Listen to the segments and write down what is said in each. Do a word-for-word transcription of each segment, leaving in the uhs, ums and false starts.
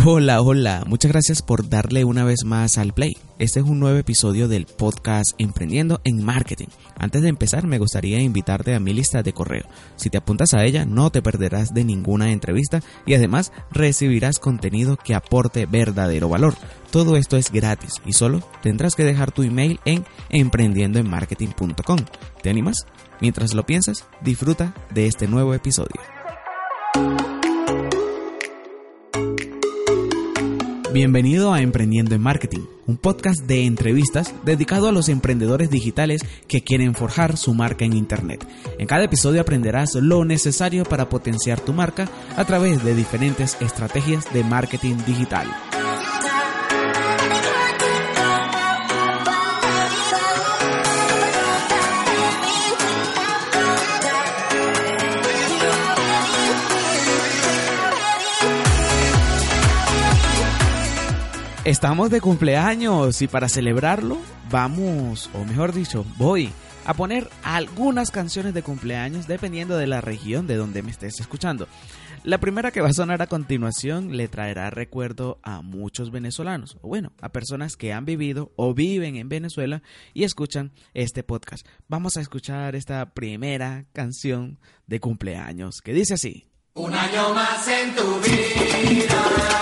Hola, hola, muchas gracias por darle una vez más al play. Este es un nuevo episodio del podcast Emprendiendo en Marketing. Antes de empezar, me gustaría invitarte a mi lista de correo. Si te apuntas a ella, no te perderás de ninguna entrevista y además recibirás contenido que aporte verdadero valor. Todo esto es gratis y solo tendrás que dejar tu email en emprendiendo en marketing punto com. ¿Te animas? Mientras lo piensas, disfruta de este nuevo episodio. Bienvenido a Emprendiendo en Marketing, un podcast de entrevistas dedicado a los emprendedores digitales que quieren forjar su marca en Internet. En cada episodio aprenderás lo necesario para potenciar tu marca a través de diferentes estrategias de marketing digital. Estamos de cumpleaños y para celebrarlo vamos, o mejor dicho, voy a poner algunas canciones de cumpleaños dependiendo de la región de donde me estés escuchando. La primera que va a sonar a continuación le traerá recuerdo a muchos venezolanos, o bueno, a personas que han vivido o viven en Venezuela y escuchan este podcast. Vamos a escuchar esta primera canción de cumpleaños que dice así. Un año más en tu vida.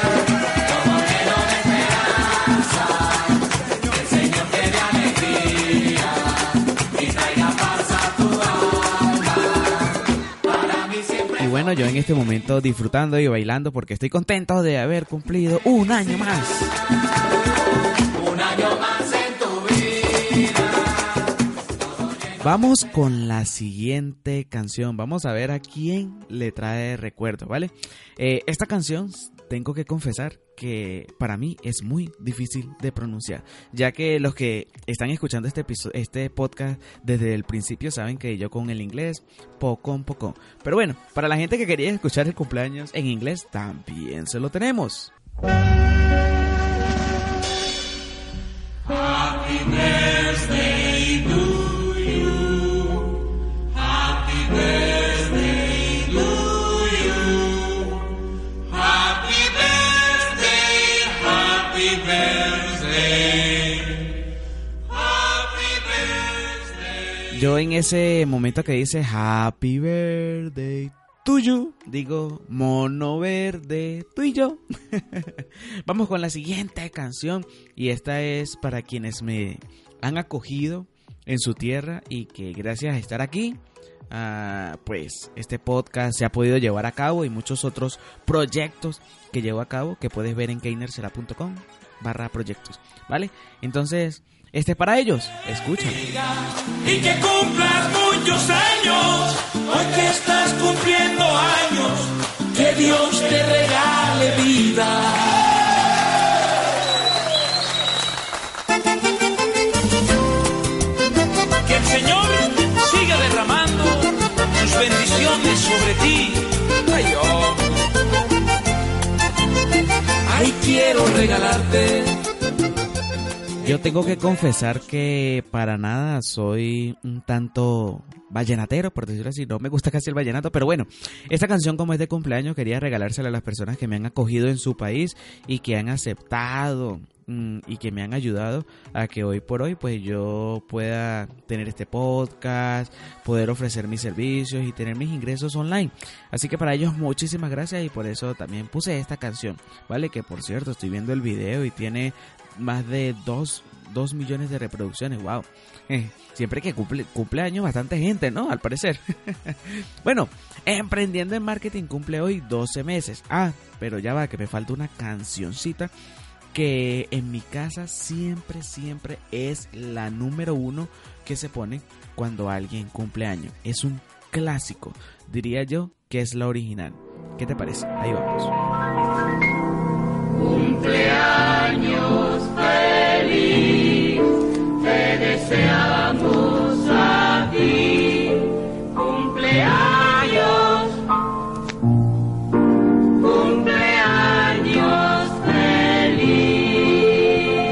Y bueno, yo en este momento disfrutando y bailando porque estoy contento de haber cumplido un año más. Un año más en tu vida. Vamos con la siguiente canción. Vamos a ver a quién le trae recuerdo, ¿vale? Eh, esta canción, tengo que confesar que para mí es muy difícil de pronunciar, ya que los que están escuchando este episodio, este podcast desde el principio saben que yo con el inglés poco a poco. Pero bueno, para la gente que quería escuchar el cumpleaños en inglés, también se lo tenemos. Happy birthday to you. Happy birthday to you. Happy birthday, happy birthday. Happy birthday. Yo en ese momento que dice Happy Birthday to you, digo mono verde, tú y yo. Vamos con la siguiente canción y esta es para quienes me han acogido en su tierra y que gracias a estar aquí, uh, pues este podcast se ha podido llevar a cabo y muchos otros proyectos que llevo a cabo que puedes ver en keinersera punto com barra proyectos, ¿vale? Entonces, este es para ellos, escúchalo. Y que cumplas muchos años, hoy que estás cumpliendo años, que Dios te regale vida. Que el Señor siga derramando sus bendiciones sobre ti. Ay, oh. Ay, quiero regalarte. Yo tengo que confesar que para nada soy un tanto vallenatero, por decirlo así. No me gusta casi el vallenato, pero bueno, esta canción como es de cumpleaños quería regalársela a las personas que me han acogido en su país y que han aceptado mmm, y que me han ayudado a que hoy por hoy pues yo pueda tener este podcast, poder ofrecer mis servicios y tener mis ingresos online. Así que para ellos muchísimas gracias y por eso también puse esta canción, ¿vale? Que por cierto estoy viendo el video y tiene más de dos, dos millones de reproducciones. Wow. Eh, siempre que cumple, cumpleaños bastante gente, ¿no? Al parecer. Bueno, Emprendiendo en Marketing cumple hoy doce meses. Ah, pero ya va, que me falta una cancioncita que en mi casa siempre, siempre es la número uno que se pone cuando alguien cumple años. Es un clásico. Diría yo que es la original. ¿Qué te parece? Ahí vamos. Cumpleaños feliz, te deseamos a ti. Cumpleaños, cumpleaños feliz.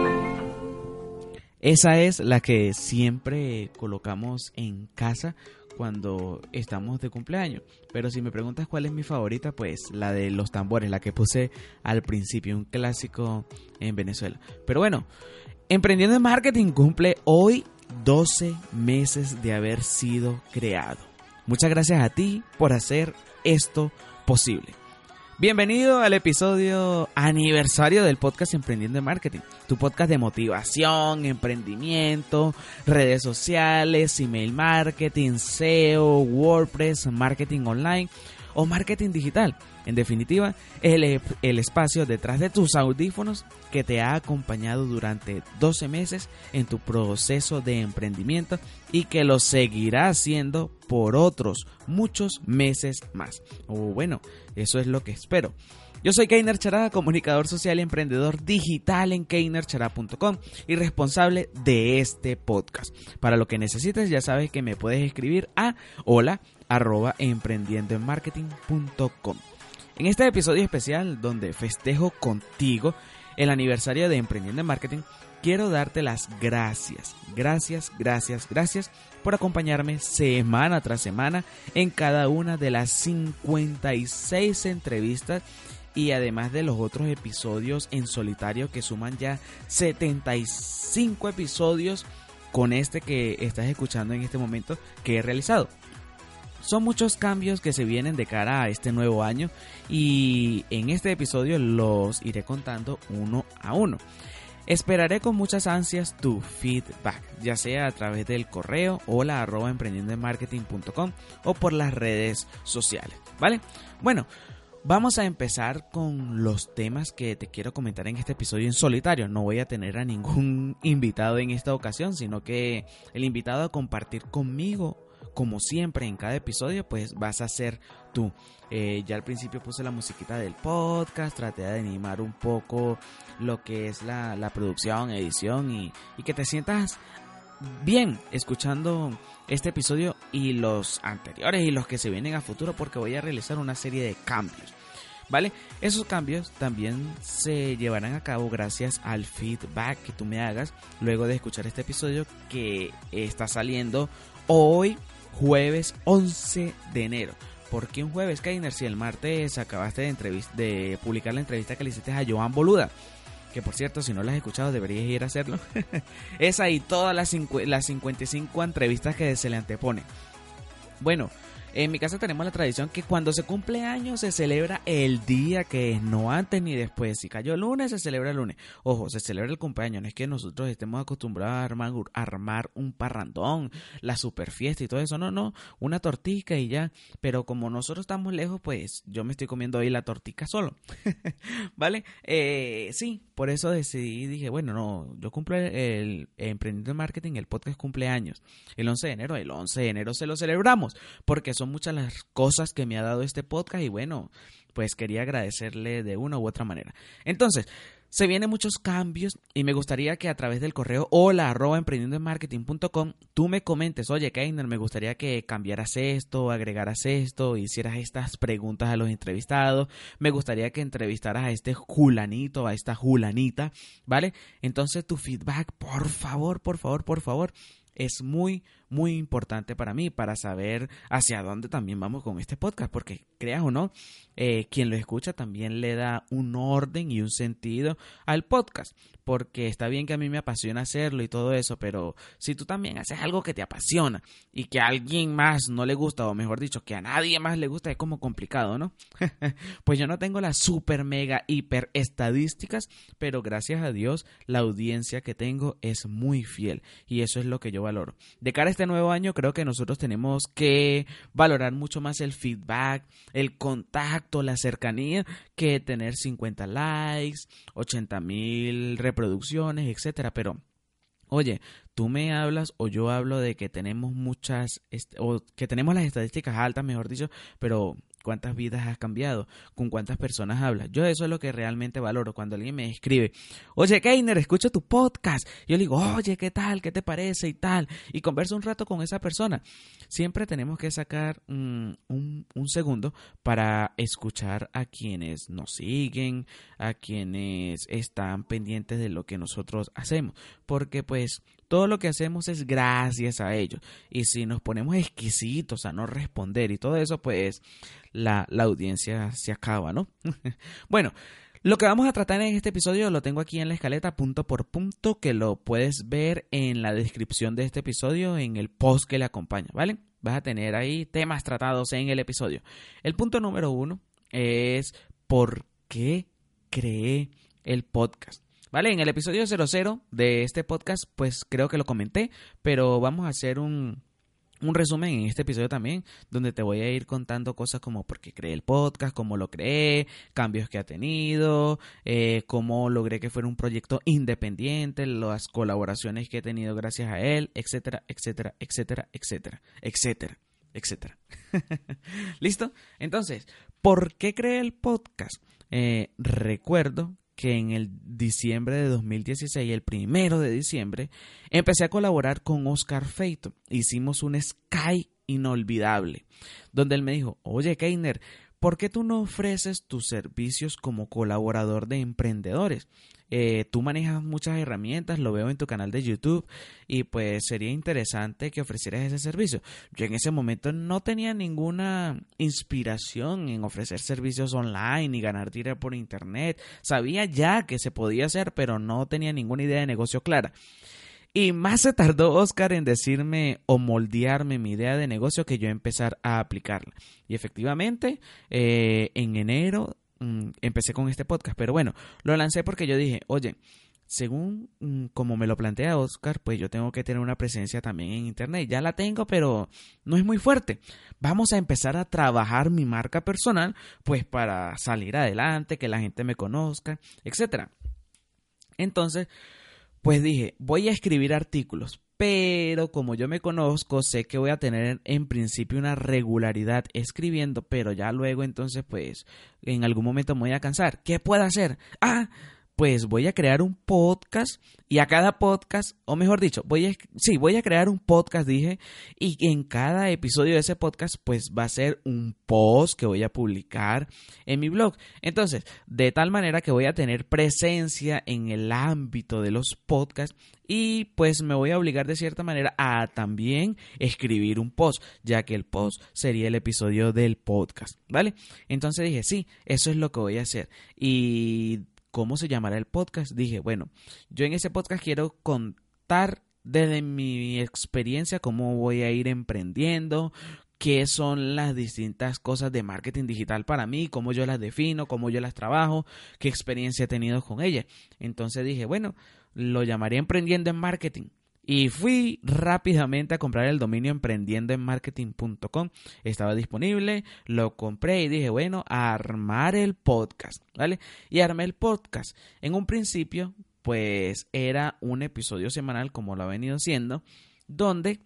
Esa es la que siempre colocamos en casa cuando estamos de cumpleaños. Pero si me preguntas cuál es mi favorita, pues la de los tambores, la que puse al principio, un clásico en Venezuela. Pero bueno, Emprendiendo en Marketing cumple hoy doce meses de haber sido creado. Muchas gracias a ti por hacer esto posible. Bienvenido al episodio aniversario del podcast Emprendiendo en Marketing, tu podcast de motivación, emprendimiento, redes sociales, email marketing, S E O, WordPress, marketing online o marketing digital. En definitiva, el, el espacio detrás de tus audífonos que te ha acompañado durante doce meses en tu proceso de emprendimiento y que lo seguirá haciendo por otros muchos meses más. O bueno, eso es lo que espero. Yo soy Keiner Chará, comunicador social y emprendedor digital en keiner chará punto com y responsable de este podcast. Para lo que necesites, ya sabes que me puedes escribir a hola arroba emprendiendo en marketing punto com. En este episodio especial donde festejo contigo el aniversario de Emprendiendo en Marketing, quiero darte las gracias, gracias, gracias, gracias por acompañarme semana tras semana en cada una de las cincuenta y seis entrevistas y además de los otros episodios en solitario que suman ya setenta y cinco episodios con este que estás escuchando en este momento que he realizado. Son muchos cambios que se vienen de cara a este nuevo año y en este episodio los iré contando uno a uno. Esperaré con muchas ansias tu feedback, ya sea a través del correo hola arroba emprendiendo en marketing punto com o por las redes sociales, ¿vale? Bueno, vamos a empezar con los temas que te quiero comentar en este episodio en solitario. No voy a tener a ningún invitado en esta ocasión, sino que el invitado a compartir conmigo, como siempre en cada episodio, pues vas a ser tú. Eh, ya al principio puse la musiquita del podcast, traté de animar un poco lo que es la, la producción, edición y, y que te sientas bien escuchando este episodio y los anteriores y los que se vienen a futuro, porque voy a realizar una serie de cambios, ¿vale? Esos cambios también se llevarán a cabo gracias al feedback que tú me hagas luego de escuchar este episodio que está saliendo hoy, jueves once de enero. ¿Por qué un jueves, Keiner? Si el martes acabaste de, entrevist- de publicar la entrevista que le hiciste a Joan Boluda, que por cierto, si no la has escuchado, deberías ir a hacerlo. Esa y todas las, cincu- las cincuenta y cinco entrevistas que se le antepone. Bueno, en mi casa tenemos la tradición que cuando se cumple años se celebra el día, que es no antes ni después. Si cayó el lunes, se celebra el lunes. Ojo, se celebra el cumpleaños. No es que nosotros estemos acostumbrados a armar, a armar un parrandón, la super fiesta y todo eso. No, no, una tortica y ya. Pero como nosotros estamos lejos, pues yo me estoy comiendo hoy la tortica solo. ¿Vale? Eh, sí, por eso decidí, dije, bueno, no, yo cumplo el, el Emprendiendo en Marketing, el podcast cumpleaños. El once de enero, el once de enero se lo celebramos, porque son muchas las cosas que me ha dado este podcast y bueno, pues quería agradecerle de una u otra manera. Entonces, se vienen muchos cambios y me gustaría que a través del correo hola arroba emprendiendo en marketing punto com tú me comentes, oye Keiner, me gustaría que cambiaras esto, agregaras esto, hicieras estas preguntas a los entrevistados, me gustaría que entrevistaras a este julanito, a esta julanita, ¿vale? Entonces tu feedback, por favor, por favor, por favor, es muy, muy importante para mí, para saber hacia dónde también vamos con este podcast, porque creas o no, eh, quien lo escucha también le da un orden y un sentido al podcast, porque está bien que a mí me apasiona hacerlo y todo eso, pero si tú también haces algo que te apasiona y que a alguien más no le gusta, o mejor dicho, que a nadie más le gusta, es como complicado, ¿no? Pues yo no tengo las super mega hiper estadísticas, pero gracias a Dios la audiencia que tengo es muy fiel y eso es lo que yo valoro. De cara a este nuevo año, creo que nosotros tenemos que valorar mucho más el feedback, el contacto, la cercanía, que tener cincuenta likes, ochenta mil reproducciones, etcétera. Pero oye, tú me hablas o yo hablo de que tenemos muchas, o que tenemos las estadísticas altas, mejor dicho, pero ¿cuántas vidas has cambiado? ¿Con cuántas personas hablas? Yo eso es lo que realmente valoro. Cuando alguien me escribe, oye Keiner, escucho tu podcast, yo le digo, oye, ¿qué tal? ¿Qué te parece? Y tal, y converso un rato con esa persona. Siempre tenemos que sacar um, un, un segundo para escuchar a quienes nos siguen, a quienes están pendientes de lo que nosotros hacemos, porque pues todo lo que hacemos es gracias a ellos. Y si nos ponemos exquisitos a no responder y todo eso, pues la, la audiencia se acaba, ¿no? Bueno, lo que vamos a tratar en este episodio lo tengo aquí en la escaleta punto por punto, que lo puedes ver en la descripción de este episodio, en el post que le acompaña, ¿vale? Vas a tener ahí temas tratados en el episodio. El punto número uno es ¿por qué creé el podcast? ¿Vale? En el episodio cero cero de este podcast, pues creo que lo comenté, pero vamos a hacer un... un resumen en este episodio también, donde te voy a ir contando cosas como por qué creé el podcast, cómo lo creé, cambios que ha tenido, eh, cómo logré que fuera un proyecto independiente, las colaboraciones que he tenido gracias a él, etcétera, etcétera, etcétera, etcétera, etcétera, etcétera. ¿Listo? Entonces, ¿por qué creé el podcast? Eh, recuerdo que en el diciembre de dos mil dieciséis, el primero de diciembre, empecé a colaborar con Oscar Feito. Hicimos un Skype inolvidable, donde él me dijo, oye Keiner, ¿por qué tú no ofreces tus servicios como colaborador de emprendedores? Eh, tú manejas muchas herramientas, lo veo en tu canal de YouTube y pues sería interesante que ofrecieras ese servicio. Yo en ese momento no tenía ninguna inspiración en ofrecer servicios online y ganar dinero por internet. Sabía ya que se podía hacer, pero no tenía ninguna idea de negocio clara. Y más se tardó Oscar en decirme o moldearme mi idea de negocio que yo empezar a aplicarla. Y efectivamente, eh, en enero mmm, empecé con este podcast. Pero bueno, lo lancé porque yo dije, oye, según mmm, como me lo plantea Oscar, pues yo tengo que tener una presencia también en internet. Ya la tengo, pero no es muy fuerte. Vamos a empezar a trabajar mi marca personal, pues para salir adelante, que la gente me conozca, etcétera. Entonces, pues dije, voy a escribir artículos, pero como yo me conozco, sé que voy a tener en principio una regularidad escribiendo, pero ya luego entonces pues en algún momento me voy a cansar. ¿Qué puedo hacer? Ah, pues voy a crear un podcast y a cada podcast, o mejor dicho, voy a, sí, voy a crear un podcast, dije, y en cada episodio de ese podcast pues va a ser un post que voy a publicar en mi blog. Entonces, de tal manera que voy a tener presencia en el ámbito de los podcasts y pues me voy a obligar de cierta manera a también escribir un post, ya que el post sería el episodio del podcast, ¿vale? Entonces dije, sí, eso es lo que voy a hacer. Y ¿cómo se llamará el podcast? Dije, bueno, yo en ese podcast quiero contar desde mi experiencia cómo voy a ir emprendiendo, qué son las distintas cosas de marketing digital para mí, cómo yo las defino, cómo yo las trabajo, qué experiencia he tenido con ellas. Entonces dije, bueno, lo llamaré Emprendiendo en Marketing. Y fui rápidamente a comprar el dominio emprendiendo en marketing punto com. Estaba disponible, lo compré y dije, bueno, a armar el podcast, ¿vale? Y armé el podcast. En un principio, pues era un episodio semanal, como lo ha venido siendo, donde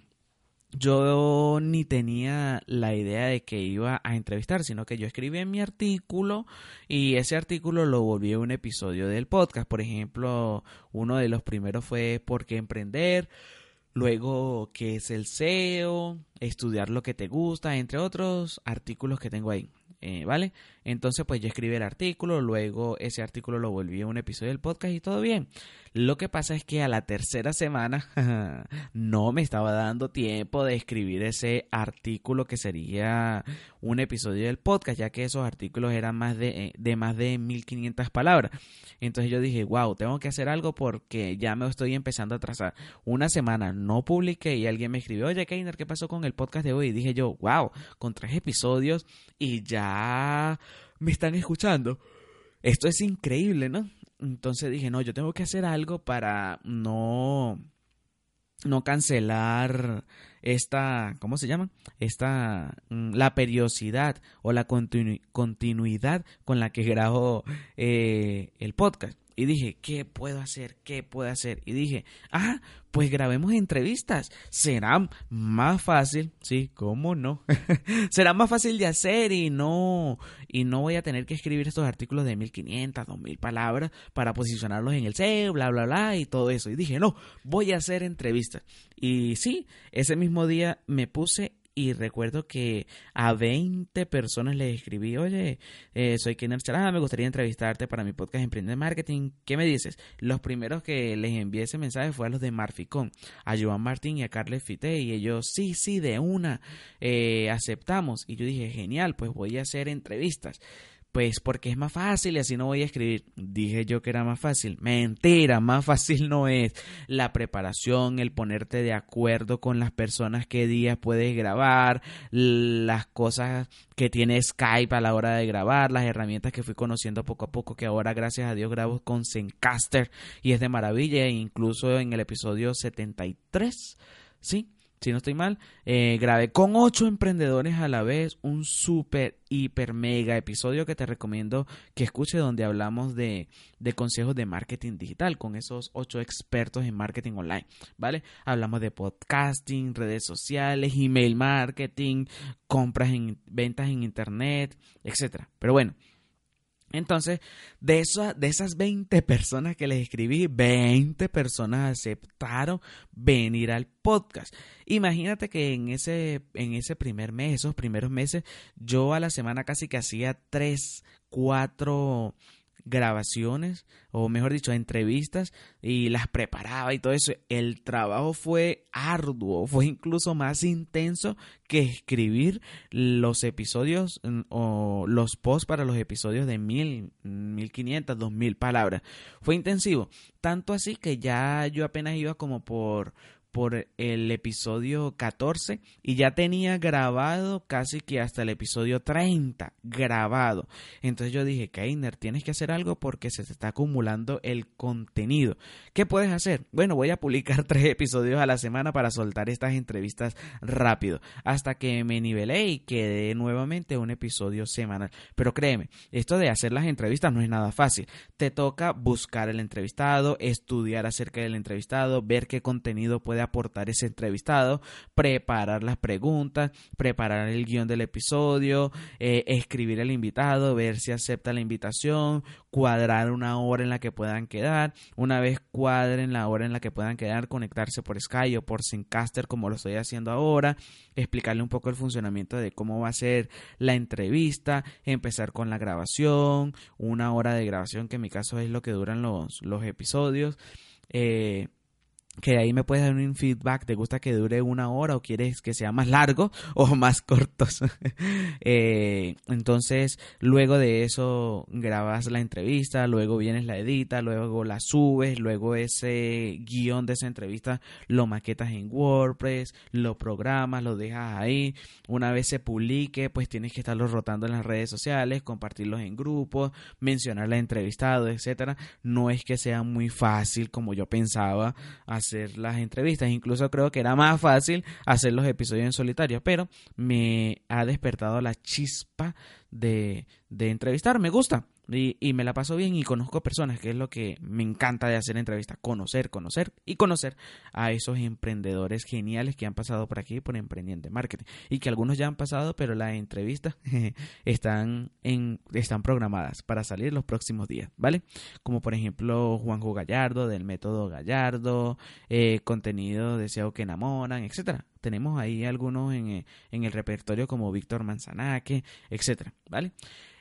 yo ni tenía la idea de que iba a entrevistar, sino que yo escribí en mi artículo y ese artículo lo volví un episodio del podcast. Por ejemplo, uno de los primeros fue ¿por qué emprender? Luego, ¿qué es el S E O? Estudiar lo que te gusta, entre otros artículos que tengo ahí. Eh, ¿Vale? Entonces pues yo escribí el artículo, luego ese artículo lo volví a un episodio del podcast y todo bien. Lo que pasa es que a la tercera semana no me estaba dando tiempo de escribir ese artículo que sería un episodio del podcast, ya que esos artículos eran más de, de más de mil quinientas palabras. Entonces yo dije, wow, tengo que hacer algo porque ya me estoy empezando a atrasar. Una semana no publiqué y alguien me escribió, oye Keiner, ¿qué pasó con el podcast de hoy? Y dije yo, wow, con tres episodios y ya me están escuchando. Esto es increíble, ¿no? Entonces dije, no, yo tengo que hacer algo para no, no cancelar esta, ¿cómo se llama? Esta, la periodicidad o la continu- continuidad con la que grabo eh, el podcast. Y dije, ¿qué puedo hacer? ¿Qué puedo hacer? Y dije, ah, pues grabemos entrevistas. Será más fácil, sí, ¿cómo no? Será más fácil de hacer y no, y no voy a tener que escribir estos artículos de mil quinientas, dos mil palabras para posicionarlos en el S E O, bla, bla, bla, y todo eso. Y dije, no, voy a hacer entrevistas. Y sí, ese mismo día me puse y recuerdo que a veinte personas les escribí, oye, eh, soy Kenner Charada, me gustaría entrevistarte para mi podcast Emprende Marketing, ¿qué me dices? Los primeros que les envié ese mensaje fue a los de Marficón, a Joan Martín y a Carles Fité, y ellos, sí, sí, de una, eh, aceptamos, y yo dije, genial, pues voy a hacer entrevistas. Pues porque es más fácil y así no voy a escribir. Dije yo que era más fácil. Mentira, más fácil no es. La preparación, el ponerte de acuerdo con las personas qué días puedes grabar, las cosas que tiene Skype a la hora de grabar, las herramientas que fui conociendo poco a poco, que ahora gracias a Dios grabo con Zencastr y es de maravilla, e incluso en el episodio setenta y tres, ¿sí? Si no estoy mal, eh, grabé con ocho emprendedores a la vez un súper, hiper, mega episodio que te recomiendo que escuches, donde hablamos de, de consejos de marketing digital con esos ocho expertos en marketing online, ¿vale? Hablamos de podcasting, redes sociales, email marketing, compras en ventas en internet, etcétera. Pero bueno, entonces, de, eso, de esas veinte personas que les escribí, veinte personas aceptaron venir al podcast. Imagínate que en ese, en ese primer mes, esos primeros meses, yo a la semana casi que hacía tres, cuatro grabaciones, o mejor dicho, entrevistas, y las preparaba y todo eso. El trabajo fue arduo, fue incluso más intenso que escribir los episodios o los posts para los episodios de mil, mil quinientas, dos mil palabras. Fue intensivo, tanto así que ya yo apenas iba como por por el episodio catorce y ya tenía grabado casi que hasta el episodio treinta grabado. Entonces yo dije, Kenner, tienes que hacer algo porque se te está acumulando el contenido. ¿Qué puedes hacer? Bueno, voy a publicar tres episodios a la semana para soltar estas entrevistas rápido, hasta que me nivelé y quedé nuevamente un episodio semanal. Pero créeme, esto de hacer las entrevistas no es nada fácil. Te toca buscar el entrevistado, estudiar acerca del entrevistado, ver qué contenido puede aportar ese entrevistado, preparar las preguntas, preparar el guión del episodio, eh, escribir al invitado, ver si acepta la invitación, cuadrar una hora en la que puedan quedar. Una vez cuadren la hora en la que puedan quedar, conectarse por Skype o por Zencastr, como lo estoy haciendo ahora, explicarle un poco el funcionamiento de cómo va a ser la entrevista, empezar con la grabación, una hora de grabación, que en mi caso es lo que duran los, los episodios, eh, que ahí me puedes dar un feedback, ¿te gusta que dure una hora o quieres que sea más largo o más cortos? eh, entonces, luego de eso grabas la entrevista, luego vienes la edita, luego la subes, luego ese guión de esa entrevista lo maquetas en WordPress, lo programas, lo dejas ahí. Una vez se publique, pues tienes que estarlo rotando en las redes sociales, compartirlos en grupos, mencionarle al entrevistado, etcétera. No es que sea muy fácil como yo pensaba hacer las entrevistas, incluso creo que era más fácil hacer los episodios en solitario, pero me ha despertado la chispa de, de entrevistar, me gusta y, y me la paso bien y conozco personas, que es lo que me encanta de hacer entrevistas, conocer, conocer y conocer a esos emprendedores geniales que han pasado por aquí por Emprendiendo Marketing, y que algunos ya han pasado, pero las entrevistas están en están programadas para salir los próximos días, ¿vale? Como por ejemplo Juanjo Gallardo del Método Gallardo, eh, contenido de S E O que enamoran, etcétera. Tenemos ahí algunos en, en el repertorio como Víctor Manzanaque, etcétera, ¿vale?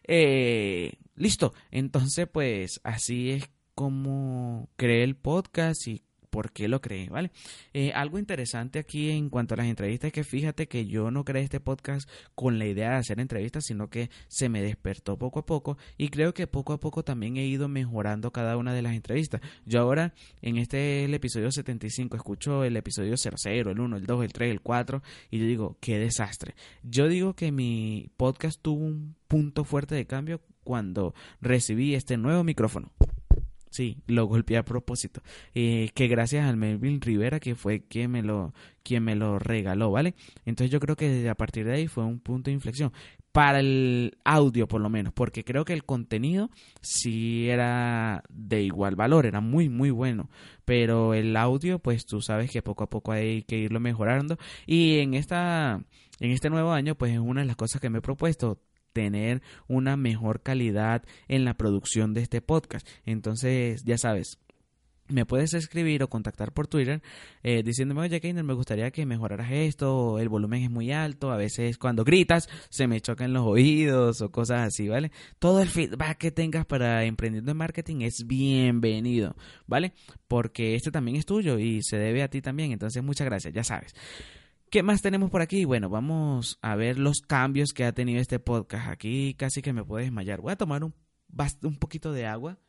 Eh, listo, entonces pues así es como creé el podcast y por qué lo creé, ¿vale? Eh, algo interesante aquí en cuanto a las entrevistas es que fíjate que yo no creé este podcast con la idea de hacer entrevistas, sino que se me despertó poco a poco, y creo que poco a poco también he ido mejorando cada una de las entrevistas. Yo ahora, en este el episodio setenta y cinco, escucho el episodio cero cero, el uno, el dos, el tres, el cuatro, y yo digo, qué desastre. Yo digo que mi podcast tuvo un punto fuerte de cambio cuando recibí este nuevo micrófono. Sí, lo golpeé a propósito. Eh, que gracias al Melvin Rivera, que fue quien me lo, quien me lo regaló, ¿vale? Entonces yo creo que desde a partir de ahí fue un punto de inflexión. Para el audio, por lo menos, porque creo que el contenido sí era de igual valor, era muy, muy bueno. Pero el audio, pues tú sabes que poco a poco hay que irlo mejorando. Y en esta, en este nuevo año, pues es una de las cosas que me he propuesto, tener una mejor calidad en la producción de este podcast. Entonces, ya sabes, me puedes escribir o contactar por Twitter eh, diciéndome, oye, Keiner, me gustaría que mejoraras esto, el volumen es muy alto, a veces cuando gritas se me chocan los oídos o cosas así, ¿vale? Todo el feedback que tengas para Emprendiendo en Marketing es bienvenido, ¿vale? Porque este también es tuyo y se debe a ti también, entonces muchas gracias, ya sabes. ¿Qué más tenemos por aquí? Bueno, vamos a ver los cambios que ha tenido este podcast. Aquí casi que me puedo desmayar. Voy a tomar un, un poquito de agua.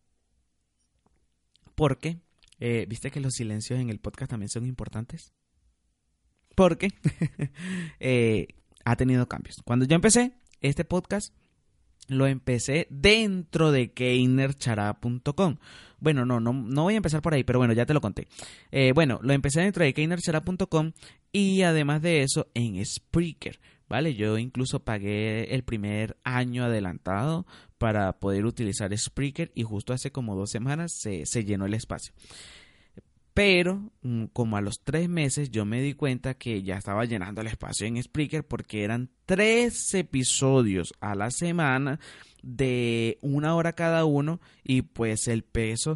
Porque, eh, ¿viste que los silencios en el podcast también son importantes? Porque eh, ha tenido cambios. Cuando yo empecé este podcast, lo empecé dentro de keiner chará punto com. Bueno, no, no, no voy a empezar por ahí, pero bueno, ya te lo conté. Eh, bueno, lo empecé dentro de keiner chará punto com y además de eso en Spreaker. ¿Vale? Yo incluso pagué el primer año adelantado para poder utilizar Spreaker y justo hace como dos semanas se, se llenó el espacio. Pero como a los tres meses yo me di cuenta que ya estaba llenando el espacio en Spreaker porque eran tres episodios a la semana de una hora cada uno y pues el peso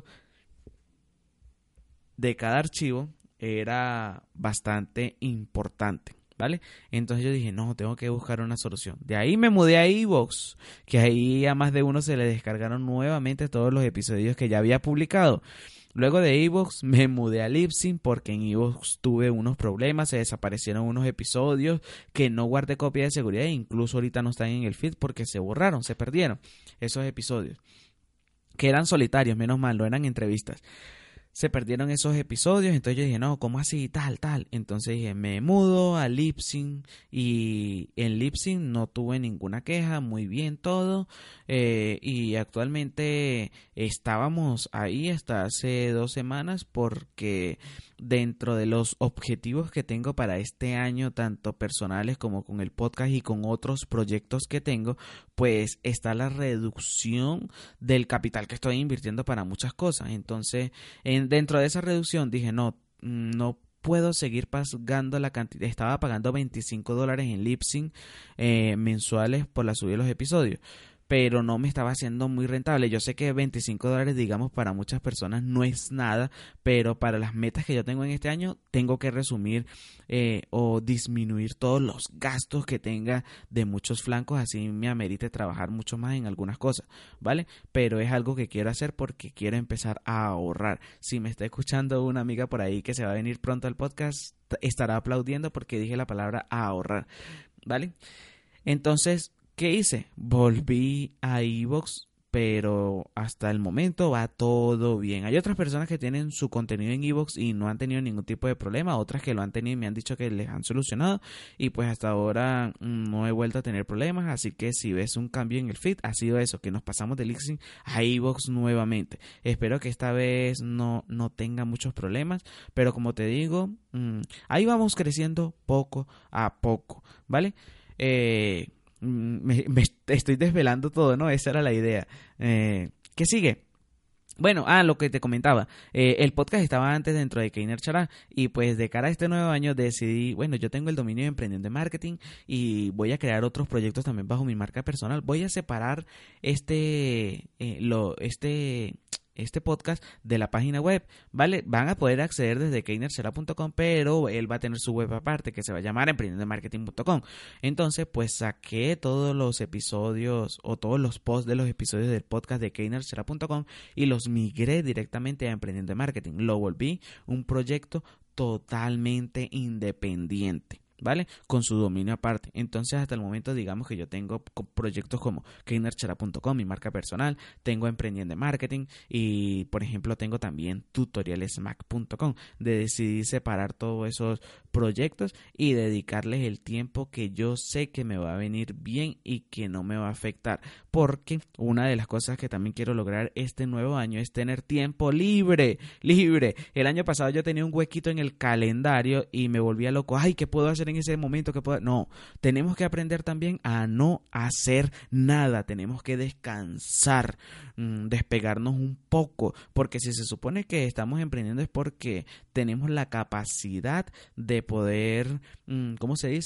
de cada archivo era bastante importante. ¿Vale? Entonces yo dije, no, tengo que buscar una solución. De ahí me mudé a iVoox, que ahí a más de uno se le descargaron nuevamente todos los episodios que ya había publicado. Luego de iVoox me mudé a Libsyn porque en iVoox tuve unos problemas, se desaparecieron unos episodios que no guardé copia de seguridad e incluso ahorita no están en el feed porque se borraron, se perdieron esos episodios. Que eran solitarios, menos mal, no eran entrevistas. Se perdieron esos episodios, entonces yo dije, no, ¿cómo así? Tal, tal. Entonces dije, me mudo a Libsyn y en Libsyn no tuve ninguna queja, muy bien todo. Eh, y actualmente estábamos ahí hasta hace dos semanas porque dentro de los objetivos que tengo para este año, tanto personales como con el podcast y con otros proyectos que tengo, pues está la reducción del capital que estoy invirtiendo para muchas cosas. Entonces, en dentro de esa reducción dije, no, no puedo seguir pagando la cantidad. Estaba pagando veinticinco dólares en Libsyn eh, mensuales por la subida de los episodios, pero no me estaba haciendo muy rentable. Yo sé que veinticinco dólares, digamos, para muchas personas no es nada, pero para las metas que yo tengo en este año, tengo que resumir eh, o disminuir todos los gastos que tenga de muchos flancos, así me amerite trabajar mucho más en algunas cosas, ¿vale? Pero es algo que quiero hacer porque quiero empezar a ahorrar. Si me está escuchando una amiga por ahí que se va a venir pronto al podcast, estará aplaudiendo porque dije la palabra ahorrar, ¿vale? Entonces, ¿qué hice? Volví a iVoox, pero hasta el momento va todo bien. Hay otras personas que tienen su contenido en iVoox y no han tenido ningún tipo de problema, otras que lo han tenido y me han dicho que les han solucionado y pues hasta ahora no he vuelto a tener problemas, así que si ves un cambio en el feed, ha sido eso, que nos pasamos de Libsyn a iVoox nuevamente. Espero que esta vez no, no tenga muchos problemas, pero como te digo, mmm, ahí vamos creciendo poco a poco, ¿vale? Eh... Me, me estoy desvelando todo, ¿no? Esa era la idea. Eh, ¿Qué sigue? Bueno, ah, lo que te comentaba, eh, el podcast estaba antes dentro de Keiner Chará y pues de cara a este nuevo año decidí, bueno, yo tengo el dominio de Emprendiendo en Marketing y voy a crear otros proyectos también bajo mi marca personal. Voy a separar este, eh, lo, este... este podcast de la página web, ¿vale? Van a poder acceder desde keiner chará punto com, pero él va a tener su web aparte que se va a llamar emprendiendo en marketing punto com. Entonces, pues saqué todos los episodios o todos los posts de los episodios del podcast de keiner chará punto com y los migré directamente a Emprendiendo en Marketing. Lo volví un proyecto totalmente independiente, ¿vale? Con su dominio aparte. Entonces hasta el momento digamos que yo tengo proyectos como keiner chará punto com, mi marca personal, tengo Emprendiendo en Marketing y por ejemplo tengo también tutoriales mac punto com. De decidir separar todos esos proyectos y dedicarles el tiempo que yo sé que me va a venir bien y que no me va a afectar, porque una de las cosas que también quiero lograr este nuevo año es tener tiempo libre, libre. El año pasado yo tenía un huequito en el calendario y me volvía loco. Ay, ¿qué puedo hacer en ese momento? ¿Qué puedo? No, tenemos que aprender también a no hacer nada, tenemos que descansar, mmm, despegarnos un poco, porque si se supone que estamos emprendiendo es porque tenemos la capacidad de poder, mmm, ¿cómo se dice?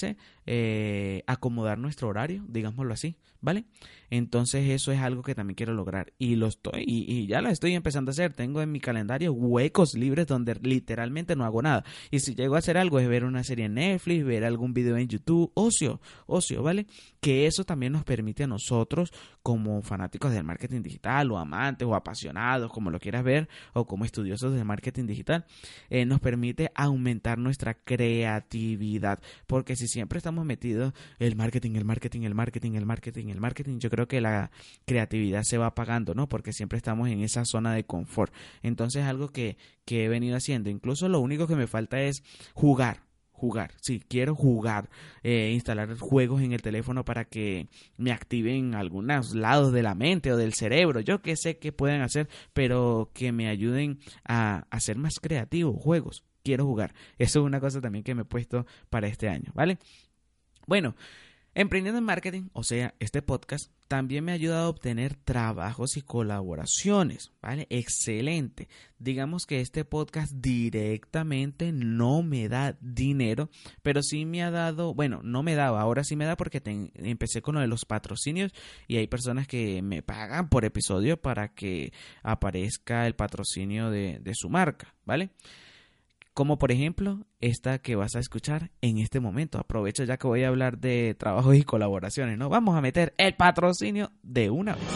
eh, acomodar nuestro horario, digámoslo así, ¿vale? Entonces eso es algo que también quiero lograr y lo estoy y, y ya lo estoy empezando a hacer. Tengo en mi calendario huecos libres donde literalmente no hago nada. Y si llego a hacer algo es ver una serie en Netflix, ver algún video en YouTube, ocio, ocio, ¿vale? Que eso también nos permite a nosotros como fanáticos del marketing digital o amantes o apasionados, como lo quieras ver, o como estudiosos del marketing digital, eh, nos permite aumentar nuestra creatividad. Porque si siempre estamos metidos el marketing, el marketing, el marketing, el marketing, el marketing, yo creo que la creatividad se va apagando, ¿no? Porque siempre estamos en esa zona de confort. Entonces, algo que, que he venido haciendo, incluso lo único que me falta es jugar. Jugar, sí, quiero jugar, eh, instalar juegos en el teléfono para que me activen algunos lados de la mente o del cerebro, yo que sé que pueden hacer, pero que me ayuden a, a ser más creativo, juegos, quiero jugar. Eso es una cosa también que me he puesto para este año, ¿vale? Bueno, Emprendiendo en Marketing, o sea, este podcast, también me ha ayudado a obtener trabajos y colaboraciones, ¿vale? Excelente. Digamos que este podcast directamente no me da dinero, pero sí me ha dado, bueno, no me daba, ahora sí me da porque te, empecé con lo de los patrocinios y hay personas que me pagan por episodio para que aparezca el patrocinio de, de su marca, ¿vale? Como por ejemplo esta que vas a escuchar en este momento. Aprovecho ya que voy a hablar de trabajos y colaboraciones, ¿no? Vamos a meter el patrocinio de una vez.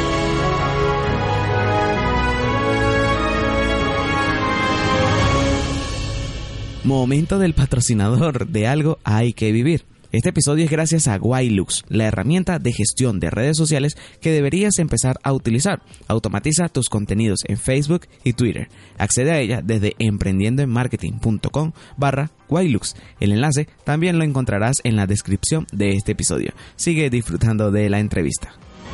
Momento del patrocinador. De algo hay que vivir. Este episodio es gracias a Wailux, la herramienta de gestión de redes sociales que deberías empezar a utilizar. Automatiza tus contenidos en Facebook y Twitter. Accede a ella desde emprendiendoenmarketing.com barra Wailux. El enlace también lo encontrarás en la descripción de este episodio. Sigue disfrutando de la entrevista.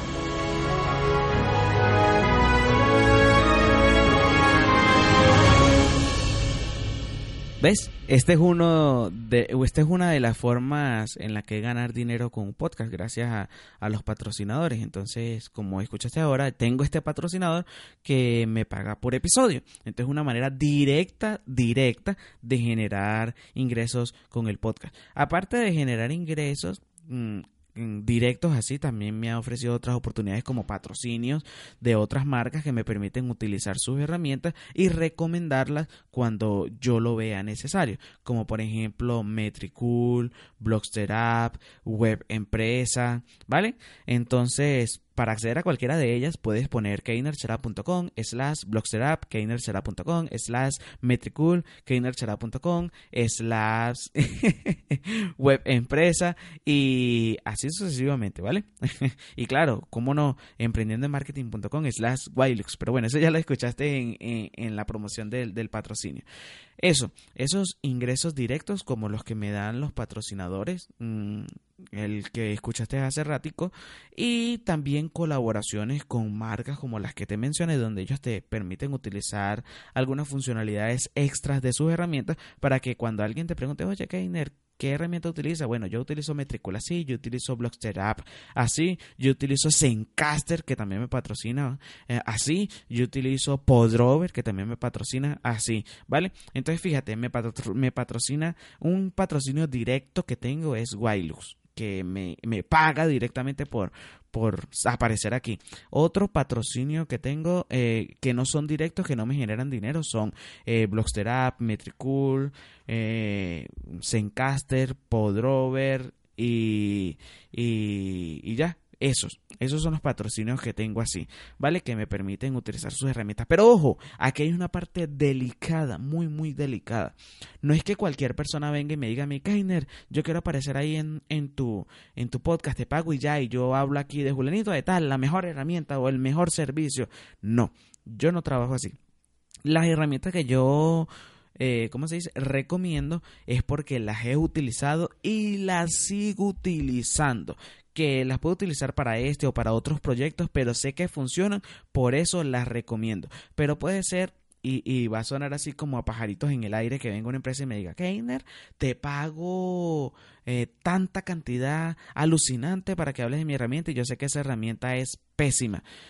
¿Ves? Este es uno de, esta es una de las formas en la que ganar dinero con un podcast, gracias a, a los patrocinadores. Entonces, como escuchaste ahora, tengo este patrocinador que me paga por episodio. Entonces, es una manera directa, directa de generar ingresos con el podcast. Aparte de generar ingresos, mmm, directos así, también me ha ofrecido otras oportunidades como patrocinios de otras marcas que me permiten utilizar sus herramientas y recomendarlas cuando yo lo vea necesario, como por ejemplo Metricool, Blogster App, Web Empresa, ¿vale? Entonces, para acceder a cualquiera de ellas puedes poner keinerchara.com slash blogsterapp, keinerchara.com slash metricool, keinerchara.com slash web empresa y así sucesivamente, ¿vale? Y claro, cómo no, emprendiendoenmarketing.com slash Wailux, pero bueno, eso ya lo escuchaste en, en, en la promoción del, del patrocinio. Eso, esos ingresos directos como los que me dan los patrocinadores, mmm, el que escuchaste hace ratico, y también colaboraciones con marcas como las que te mencioné, donde ellos te permiten utilizar algunas funcionalidades extras de sus herramientas para que cuando alguien te pregunte, oye, Keiner, ¿qué herramienta utiliza? Bueno, yo utilizo Metricool así, yo utilizo Blogster App así, yo utilizo Zencastr, que también me patrocina eh, así, yo utilizo Podrover, que también me patrocina así, ¿vale? Entonces, fíjate, me, patro- me patrocina, un patrocinio directo que tengo es Wailux, que me, me paga directamente por, por aparecer aquí. Otro patrocinio que tengo eh, que no son directos, que no me generan dinero, son eh, Blogster App, Metricool, eh, Zencastr, Podrover y, y, y ya. Esos, esos son los patrocinios que tengo así, ¿vale? Que me permiten utilizar sus herramientas. Pero ojo, aquí hay una parte delicada, muy, muy delicada. No es que cualquier persona venga y me diga a mí, Keiner, yo quiero aparecer ahí en, en, tu, en tu podcast, te pago y ya, y yo hablo aquí de Julianito de tal, la mejor herramienta o el mejor servicio. No, yo no trabajo así. Las herramientas que yo... Eh, ¿cómo se dice? recomiendo es porque las he utilizado y las sigo utilizando, que las puedo utilizar para este o para otros proyectos, pero sé que funcionan, por eso las recomiendo. Pero puede ser, y, y va a sonar así como a pajaritos en el aire, que venga una empresa y me diga, Keiner, te pago eh, tanta cantidad alucinante para que hables de mi herramienta, y yo sé que esa herramienta es pésima.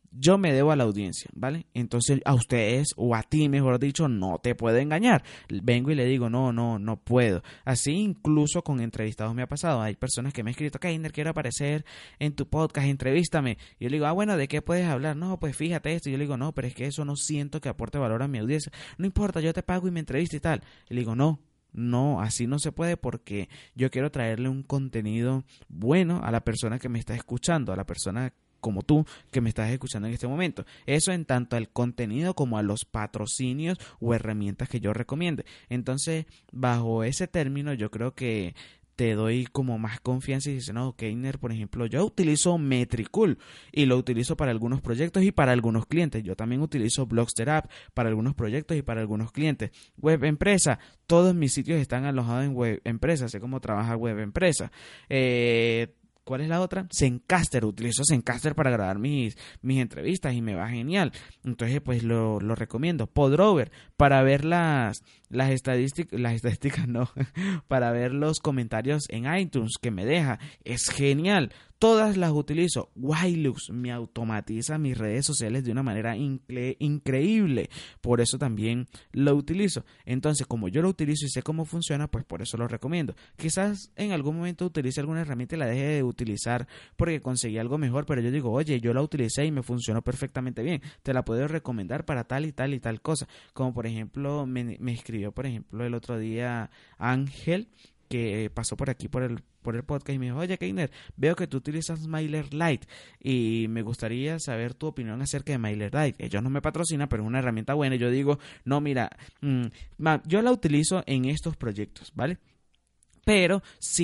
yo me debo a la audiencia, ¿vale? Entonces a ustedes o a ti, mejor dicho, no te puedo engañar. Vengo y le digo, no, no, no puedo. Así incluso con entrevistados me ha pasado. Hay personas que me han escrito, Keiner, quiero aparecer en tu podcast, entrevístame. Y yo le digo, ah, bueno, ¿de qué puedes hablar? No, pues fíjate esto. Y yo le digo, no, pero es que eso no siento que aporte valor a mi audiencia. No importa, yo te pago y me entrevisto y tal. Y le digo, no. No, así no se puede porque yo quiero traerle un contenido bueno a la persona que me está escuchando, a la persona como tú que me estás escuchando en este momento. Eso en tanto al contenido como a los patrocinios o herramientas que yo recomiende. Entonces, bajo ese término, yo creo que te doy como más confianza y dices, no, Keiner, por ejemplo, yo utilizo Metricool y lo utilizo para algunos proyectos y para algunos clientes. Yo también utilizo Blogster App para algunos proyectos y para algunos clientes. Web Empresa, todos mis sitios están alojados en Web Empresa, sé cómo trabaja Web Empresa. Eh... ¿Cuál es la otra? Zencaster. Utilizo Zencaster para grabar mis, mis entrevistas y me va genial. Entonces, pues lo, lo recomiendo. Podrover para ver las, las estadísticas, las estadísticas no, para ver los comentarios en iTunes que me deja. Es genial. Todas las utilizo. Wilux me automatiza mis redes sociales de una manera incre- increíble. Por eso también lo utilizo. Entonces, como yo lo utilizo y sé cómo funciona, pues por eso lo recomiendo. Quizás en algún momento utilice alguna herramienta y la deje de utilizar porque conseguí algo mejor, pero yo digo, oye, yo la utilicé y me funcionó perfectamente bien. Te la puedo recomendar para tal y tal y tal cosa. Como por ejemplo, me, me escribió, por ejemplo, el otro día Ángel, que pasó por aquí por el por el podcast y me dijo, oye Keiner, veo que tú utilizas MailerLite y me gustaría saber tu opinión acerca de MailerLite. Ellos no me patrocinan, pero es una herramienta buena. Y yo digo, no, mira, mmm, yo la utilizo en estos proyectos, ¿vale? Pero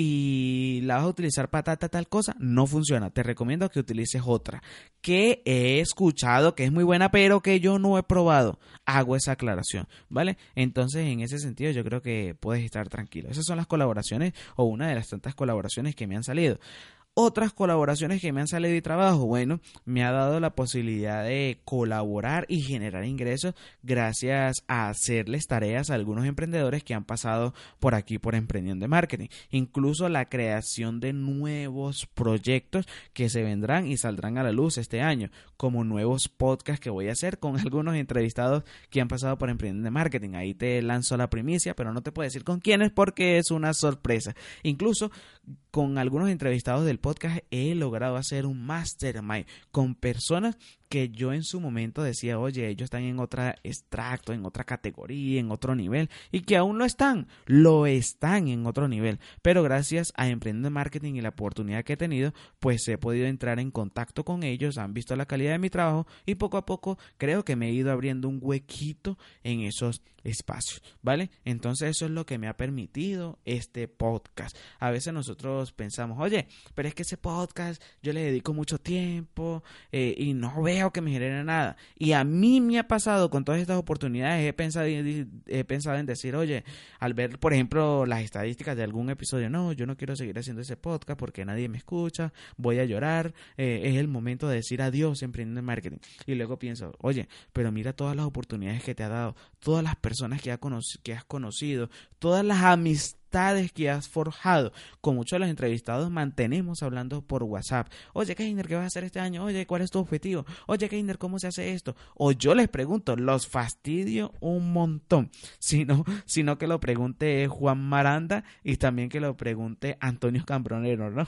si la vas a utilizar para tal, tal, tal cosa, no funciona. Te recomiendo que utilices otra que he escuchado que es muy buena, pero que yo no he probado. Hago esa aclaración, ¿vale? Entonces, en ese sentido, yo creo que puedes estar tranquilo. Esas son las colaboraciones o una de las tantas colaboraciones que me han salido. Otras colaboraciones que me han salido de trabajo, bueno, me ha dado la posibilidad de colaborar y generar ingresos gracias a hacerles tareas a algunos emprendedores que han pasado por aquí por Emprendiendo de Marketing. Incluso la creación de nuevos proyectos que se vendrán y saldrán a la luz este año, como nuevos podcasts que voy a hacer con algunos entrevistados que han pasado por Emprendiendo de Marketing. Ahí te lanzo la primicia, pero no te puedo decir con quiénes porque es una sorpresa. Incluso con algunos entrevistados del podcast he logrado hacer un mastermind con personas que yo en su momento decía, oye, ellos están en otro extracto, en otra categoría, en otro nivel, y que aún lo están, lo están en otro nivel, pero gracias a Emprendiendo Marketing y la oportunidad que he tenido, pues he podido entrar en contacto con ellos, han visto la calidad de mi trabajo y poco a poco creo que me he ido abriendo un huequito en esos espacios, ¿vale? Entonces eso es lo que me ha permitido este podcast. A veces nosotros pensamos, oye, pero es que ese podcast yo le dedico mucho tiempo eh, y no veo que me genere nada. Y a mí me ha pasado con todas estas oportunidades, he pensado, he pensado en decir, oye, al ver, por ejemplo, las estadísticas de algún episodio, no, yo no quiero seguir haciendo ese podcast porque nadie me escucha, voy a llorar, eh, es el momento de decir adiós Emprendiendo en Marketing. Y luego pienso, oye, pero mira todas las oportunidades que te ha dado, todas las personas que, ha conoc- que has conocido, todas las amistades que has forjado. Con muchos de los entrevistados mantenemos hablando por WhatsApp. Oye, Keiner, ¿qué vas a hacer este año? Oye, ¿cuál es tu objetivo? Oye, Keiner, ¿cómo se hace esto? O yo les pregunto, los fastidio un montón. Sino, sino que lo pregunte Juan Maranda y también que lo pregunte Antonio Cambronero, ¿no?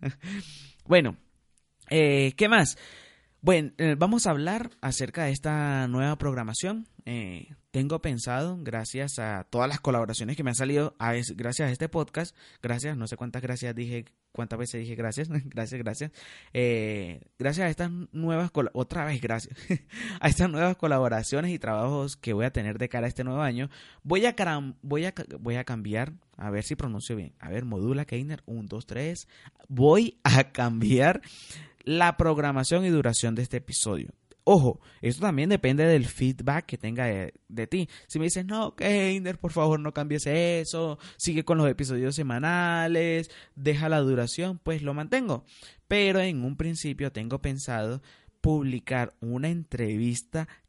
Bueno, eh, ¿qué más? Bueno, eh, vamos a hablar acerca de esta nueva programación. Eh, tengo pensado, gracias a todas las colaboraciones que me han salido, a es, gracias a este podcast, gracias, no sé cuántas gracias dije, cuántas veces dije gracias, gracias, gracias, eh, gracias a estas nuevas, otra vez gracias, a estas nuevas colaboraciones y trabajos que voy a tener de cara a este nuevo año, voy a, voy a, voy a cambiar, a ver si pronuncio bien, a ver, modula Keiner, uno, dos, tres, voy a cambiar la programación y duración de este episodio. Ojo, esto también depende del feedback que tenga de, de ti. Si me dices, no, Keiner, por favor no cambies eso, sigue con los episodios semanales, deja la duración, pues lo mantengo. Pero en un principio tengo pensado publicar una entrevista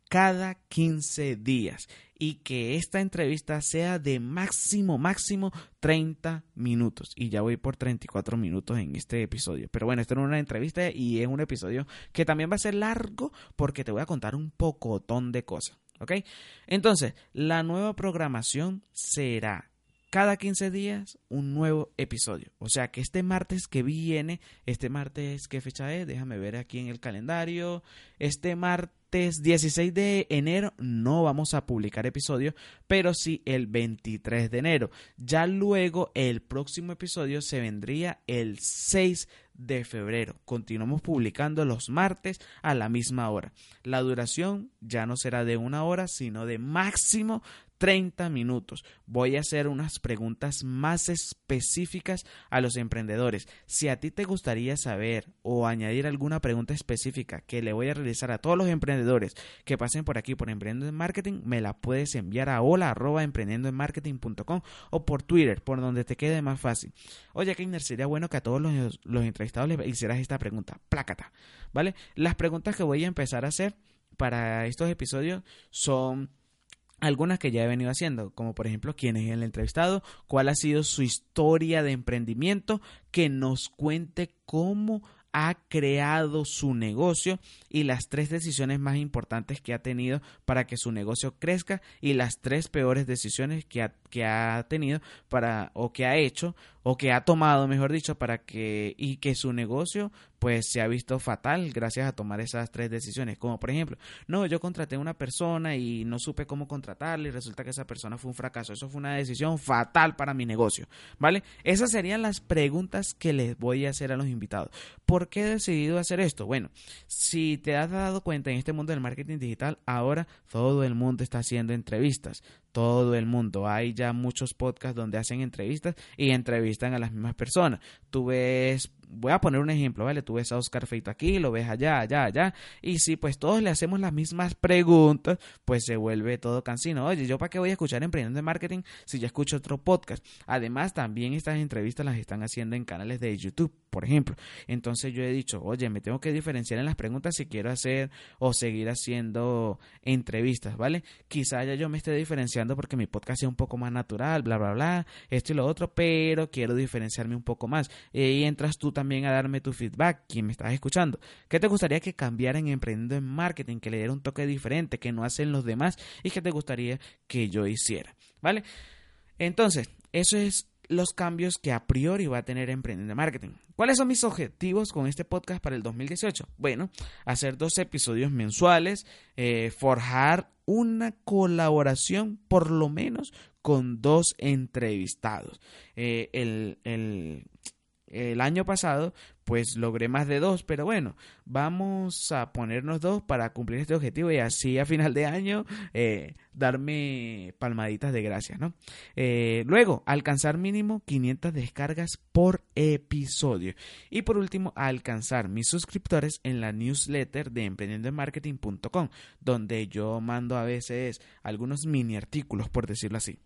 cada quince días y que esta entrevista sea de máximo, máximo treinta minutos. Y ya voy por treinta y cuatro minutos en este episodio. Pero bueno, esto no es una entrevista y es un episodio que también va a ser largo porque te voy a contar un pocotón de cosas, ¿ok? Entonces, la nueva programación será cada quince días un nuevo episodio. O sea que este martes que viene, este martes, ¿qué fecha es? Déjame ver aquí en el calendario. Este martes dieciséis de enero no vamos a publicar episodio, pero sí el veintitrés de enero. Ya luego el próximo episodio se vendría el seis de febrero. Continuamos publicando los martes a la misma hora. La duración ya no será de una hora, sino de máximo treinta minutos. Voy a hacer unas preguntas más específicas a los emprendedores. Si a ti te gustaría saber o añadir alguna pregunta específica que le voy a realizar a todos los emprendedores que pasen por aquí por Emprendiendo en Marketing, me la puedes enviar a hola arroba emprendiendo en marketing punto com o por Twitter, por donde te quede más fácil. Oye, Keiner, sería bueno que a todos los, los entrevistados les hicieras esta pregunta. Plácata, ¿vale? Las preguntas que voy a empezar a hacer para estos episodios son algunas que ya he venido haciendo, como por ejemplo, quién es el entrevistado, cuál ha sido su historia de emprendimiento, que nos cuente cómo ha creado su negocio y las tres decisiones más importantes que ha tenido para que su negocio crezca y las tres peores decisiones que ha, que ha tenido para o que ha hecho o que ha tomado, mejor dicho, para que y que su negocio pues se ha visto fatal gracias a tomar esas tres decisiones. Como por ejemplo, no, yo contraté a una persona y no supe cómo contratarla y resulta que esa persona fue un fracaso. Eso fue una decisión fatal para mi negocio, ¿vale? Esas serían las preguntas que les voy a hacer a los invitados. ¿Por qué he decidido hacer esto? Bueno, si te has dado cuenta, en este mundo del marketing digital, ahora todo el mundo está haciendo entrevistas. Todo el mundo. Hay ya muchos podcasts donde hacen entrevistas y entrevistan a las mismas personas. Tú ves, voy a poner un ejemplo, ¿vale? Tú ves a Oscar Feito aquí, lo ves allá, allá, allá. Y si pues todos le hacemos las mismas preguntas, pues se vuelve todo cansino. Oye, ¿yo para qué voy a escuchar Emprendiendo en Marketing si ya escucho otro podcast? Además, también estas entrevistas las están haciendo en canales de YouTube, por ejemplo. Entonces yo he dicho, oye, me tengo que diferenciar en las preguntas si quiero hacer o seguir haciendo entrevistas, ¿vale? Quizá ya yo me esté diferenciando porque mi podcast sea un poco más natural, bla, bla, bla, esto y lo otro, pero quiero diferenciarme un poco más. Y ahí entras tú también a darme tu feedback, quien me estás escuchando. ¿Qué te gustaría que cambiara en Emprendiendo en Marketing, que le diera un toque diferente, que no hacen los demás y que te gustaría que yo hiciera? ¿Vale? Entonces, eso es los cambios que a priori va a tener Emprendiendo en Marketing. ¿Cuáles son mis objetivos con este podcast para el dos mil dieciocho? Bueno, hacer dos episodios mensuales, eh, forjar una colaboración por lo menos con dos entrevistados. Eh, el, el, el año pasado pues logré más de dos, pero bueno, vamos a ponernos dos para cumplir este objetivo y así a final de año eh, darme palmaditas de gracias, ¿no? Eh, luego, alcanzar mínimo quinientas descargas por episodio. Y por último, alcanzar mis suscriptores en la newsletter de emprendiendo en marketing punto com, donde yo mando a veces algunos mini artículos, por decirlo así.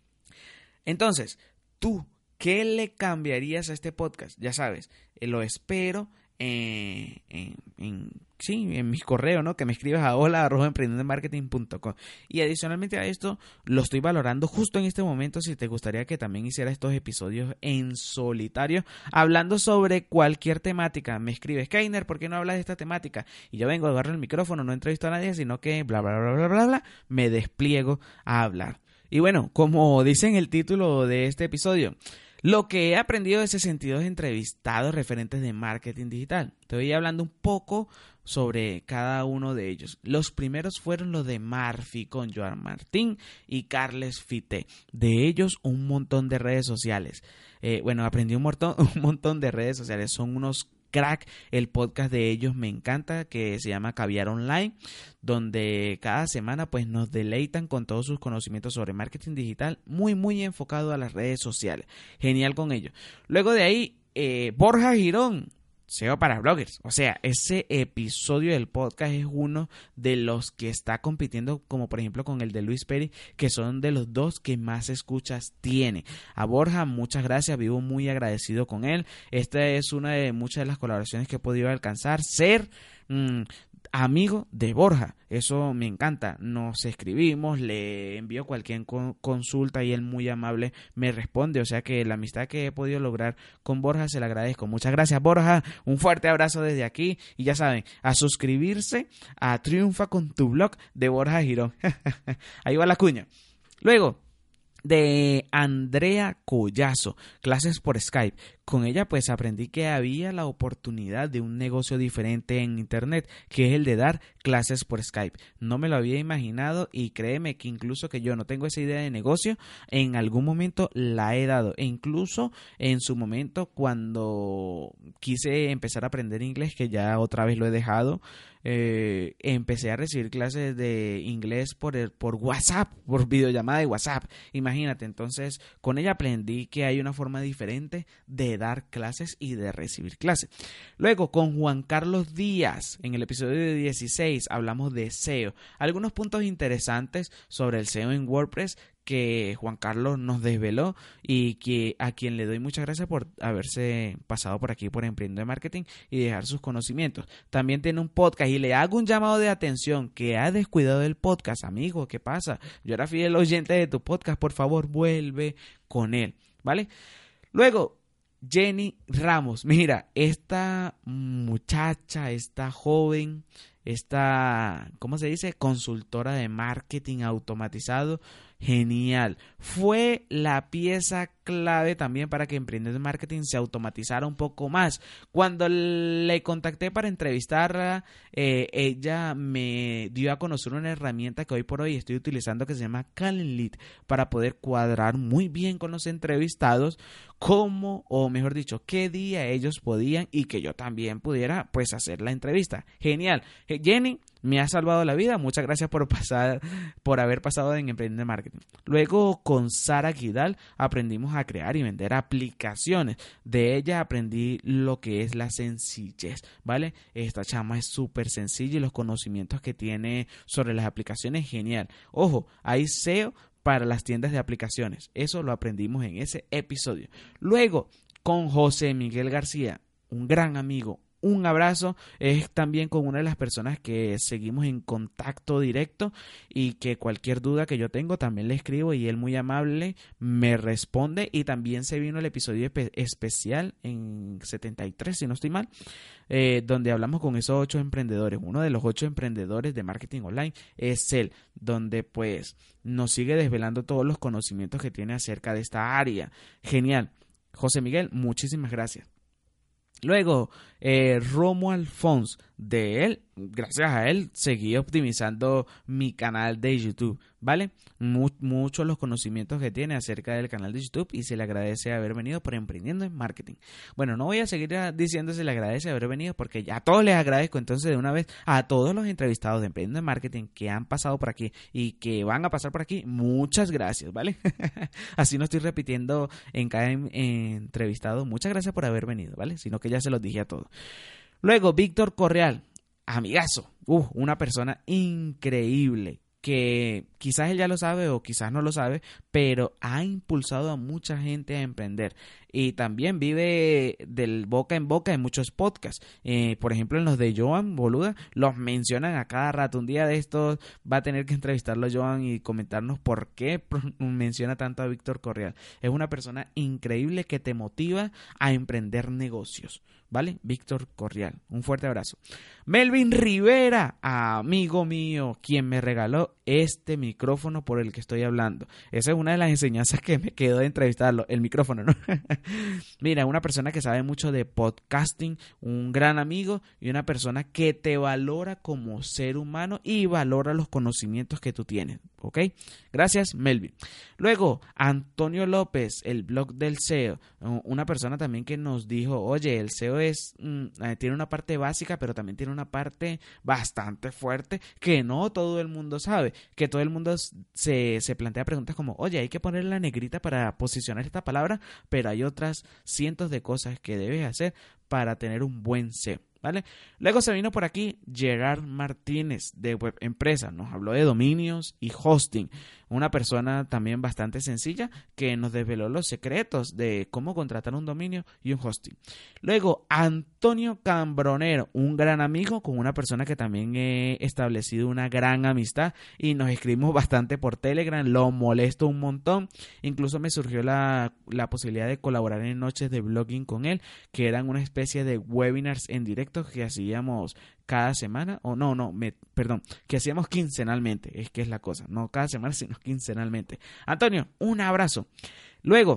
Entonces, tú, ¿qué le cambiarías a este podcast? Ya sabes, eh, lo espero en, en, en, sí, en mis correos, ¿no? Que me escribas a hola arroba emprendiendo en marketing punto com. Y adicionalmente a esto, lo estoy valorando justo en este momento si te gustaría que también hiciera estos episodios en solitario, hablando sobre cualquier temática. Me escribes, Keiner, ¿por qué no hablas de esta temática? Y yo vengo, agarro el micrófono, no entrevisto a nadie, sino que bla, bla, bla, bla, bla, bla, me despliego a hablar. Y bueno, como dice en el título de este episodio, lo que he aprendido de sesenta y dos entrevistados referentes de marketing digital. Te voy hablando un poco sobre cada uno de ellos. Los primeros fueron los de Marfi con Joan Martín y Carles Fité. De ellos un montón de redes sociales. Eh, bueno, aprendí un montón, un montón de redes sociales. Son unos crack. El podcast de ellos me encanta, que se llama Caviar Online, donde cada semana pues nos deleitan con todos sus conocimientos sobre marketing digital, muy muy enfocado a las redes sociales. Genial con ellos. Luego de ahí, eh, Borja Girón, S E O para bloggers. O sea, ese episodio del podcast es uno de los que está compitiendo, como por ejemplo con el de Luis Peri, que son de los dos que más escuchas tiene. A Borja, muchas gracias, vivo muy agradecido con él. Esta es una de muchas de las colaboraciones que he podido alcanzar. Ser... Mmm, amigo de Borja. Eso me encanta. Nos escribimos, le envío cualquier con- consulta y él muy amable me responde. O sea que la amistad que he podido lograr con Borja se la agradezco. Muchas gracias, Borja. Un fuerte abrazo desde aquí. Y ya saben, a suscribirse a Triunfa con tu blog de Borja Girón. Ahí va la cuña. Luego, de Andrea Collazo, clases por Skype. Con ella pues aprendí que había la oportunidad de un negocio diferente en internet, que es el de dar clases por Skype. No me lo había imaginado y créeme que incluso que yo no tengo esa idea de negocio, en algún momento la he dado. E incluso en su momento cuando quise empezar a aprender inglés, que ya otra vez lo he dejado, Eh, empecé a recibir clases de inglés por el, por WhatsApp, por videollamada de WhatsApp. Imagínate, entonces con ella aprendí que hay una forma diferente de dar clases y de recibir clases. Luego con Juan Carlos Díaz, en el episodio dieciséis hablamos de S E O. Algunos puntos interesantes sobre el S E O en WordPress que Juan Carlos nos desveló y que a quien le doy muchas gracias por haberse pasado por aquí por Emprendiendo de Marketing y dejar sus conocimientos. También tiene un podcast y le hago un llamado de atención que ha descuidado el podcast. Amigo, ¿qué pasa? Yo era fiel oyente de tu podcast, por favor vuelve con él, ¿vale? Luego, Jenny Ramos, mira, esta muchacha, esta joven, esta, ¿cómo se dice? Consultora de marketing automatizado, genial. Fue la pieza clave también para que Emprendiendo en Marketing se automatizara un poco más. Cuando le contacté para entrevistarla, eh, ella me dio a conocer una herramienta que hoy por hoy estoy utilizando que se llama Calendly para poder cuadrar muy bien con los entrevistados cómo, o mejor dicho, qué día ellos podían y que yo también pudiera pues hacer la entrevista. Genial. Jenny, me ha salvado la vida. Muchas gracias por pasar, por haber pasado en Emprendiendo en Marketing. Luego con Sara Guidal aprendimos a crear y vender aplicaciones. De ella aprendí lo que es la sencillez, ¿vale? Esta chama es súper sencilla y los conocimientos que tiene sobre las aplicaciones, genial. Ojo, hay S E O para las tiendas de aplicaciones. Eso lo aprendimos en ese episodio. Luego con José Miguel García, un gran amigo. Un abrazo, es también con una de las personas que seguimos en contacto directo y que cualquier duda que yo tengo también le escribo y él muy amable me responde. Y también se vino el episodio espe- especial en setenta y tres, si no estoy mal, eh, donde hablamos con esos ocho emprendedores. Uno de los ocho emprendedores de marketing online es él, donde pues nos sigue desvelando todos los conocimientos que tiene acerca de esta área. Genial. José Miguel, muchísimas gracias. Luego, eh, Romo Alfons, de él, gracias a él, seguí optimizando mi canal de YouTube, ¿vale? Mu- muchos los conocimientos que tiene acerca del canal de YouTube y se le agradece haber venido por Emprendiendo en Marketing. Bueno, no voy a seguir diciendo se le agradece haber venido porque ya a todos les agradezco, entonces de una vez a todos los entrevistados de Emprendiendo en Marketing que han pasado por aquí y que van a pasar por aquí, muchas gracias, ¿vale? Así no estoy repitiendo en cada en- en entrevistado, muchas gracias por haber venido, ¿vale? Sino que ya se los dije a todos. Luego, Víctor Correal, amigazo, uh, una persona increíble que quizás él ya lo sabe o quizás no lo sabe, pero ha impulsado a mucha gente a emprender y también vive del boca en boca en muchos podcasts. Eh, por ejemplo, en los de Joan Boluda los mencionan a cada rato. Un día de estos va a tener que entrevistarlo a Joan y comentarnos por qué menciona tanto a Víctor Correal. Es una persona increíble que te motiva a emprender negocios, ¿vale? Víctor Correal, un fuerte abrazo. Melvin Rivera, amigo mío, quien me regaló este micrófono por el que estoy hablando. Esa es una de las enseñanzas que me quedó de entrevistarlo, el micrófono, ¿no? Mira, una persona que sabe mucho de podcasting, un gran amigo y una persona que te valora como ser humano y valora los conocimientos que tú tienes, ¿ok? Gracias, Melvin. Luego, Antonio López, el blog del S E O, una persona también que nos dijo, oye, el S E O es, mm, tiene una parte básica, pero también tiene una parte bastante fuerte que no todo el mundo sabe, que todo el mundo se, se plantea preguntas como, oye, hay que poner la negrita para posicionar esta palabra, pero hay otras cientos de cosas que debes hacer para tener un buen S E O, ¿vale? Luego se vino por aquí Gerard Martínez de Web Empresa, nos habló de dominios y hosting, una persona también bastante sencilla que nos desveló los secretos de cómo contratar un dominio y un hosting. Luego, Antonio Cambronero, un gran amigo con una persona que también he establecido una gran amistad y nos escribimos bastante por Telegram, lo molesto un montón, incluso me surgió la, la posibilidad de colaborar en noches de blogging con él, que eran una especie de webinars en directo que hacíamos cada semana, o no, no, me, perdón, que hacíamos quincenalmente, es que es la cosa, no cada semana, sino quincenalmente. Antonio, un abrazo. Luego,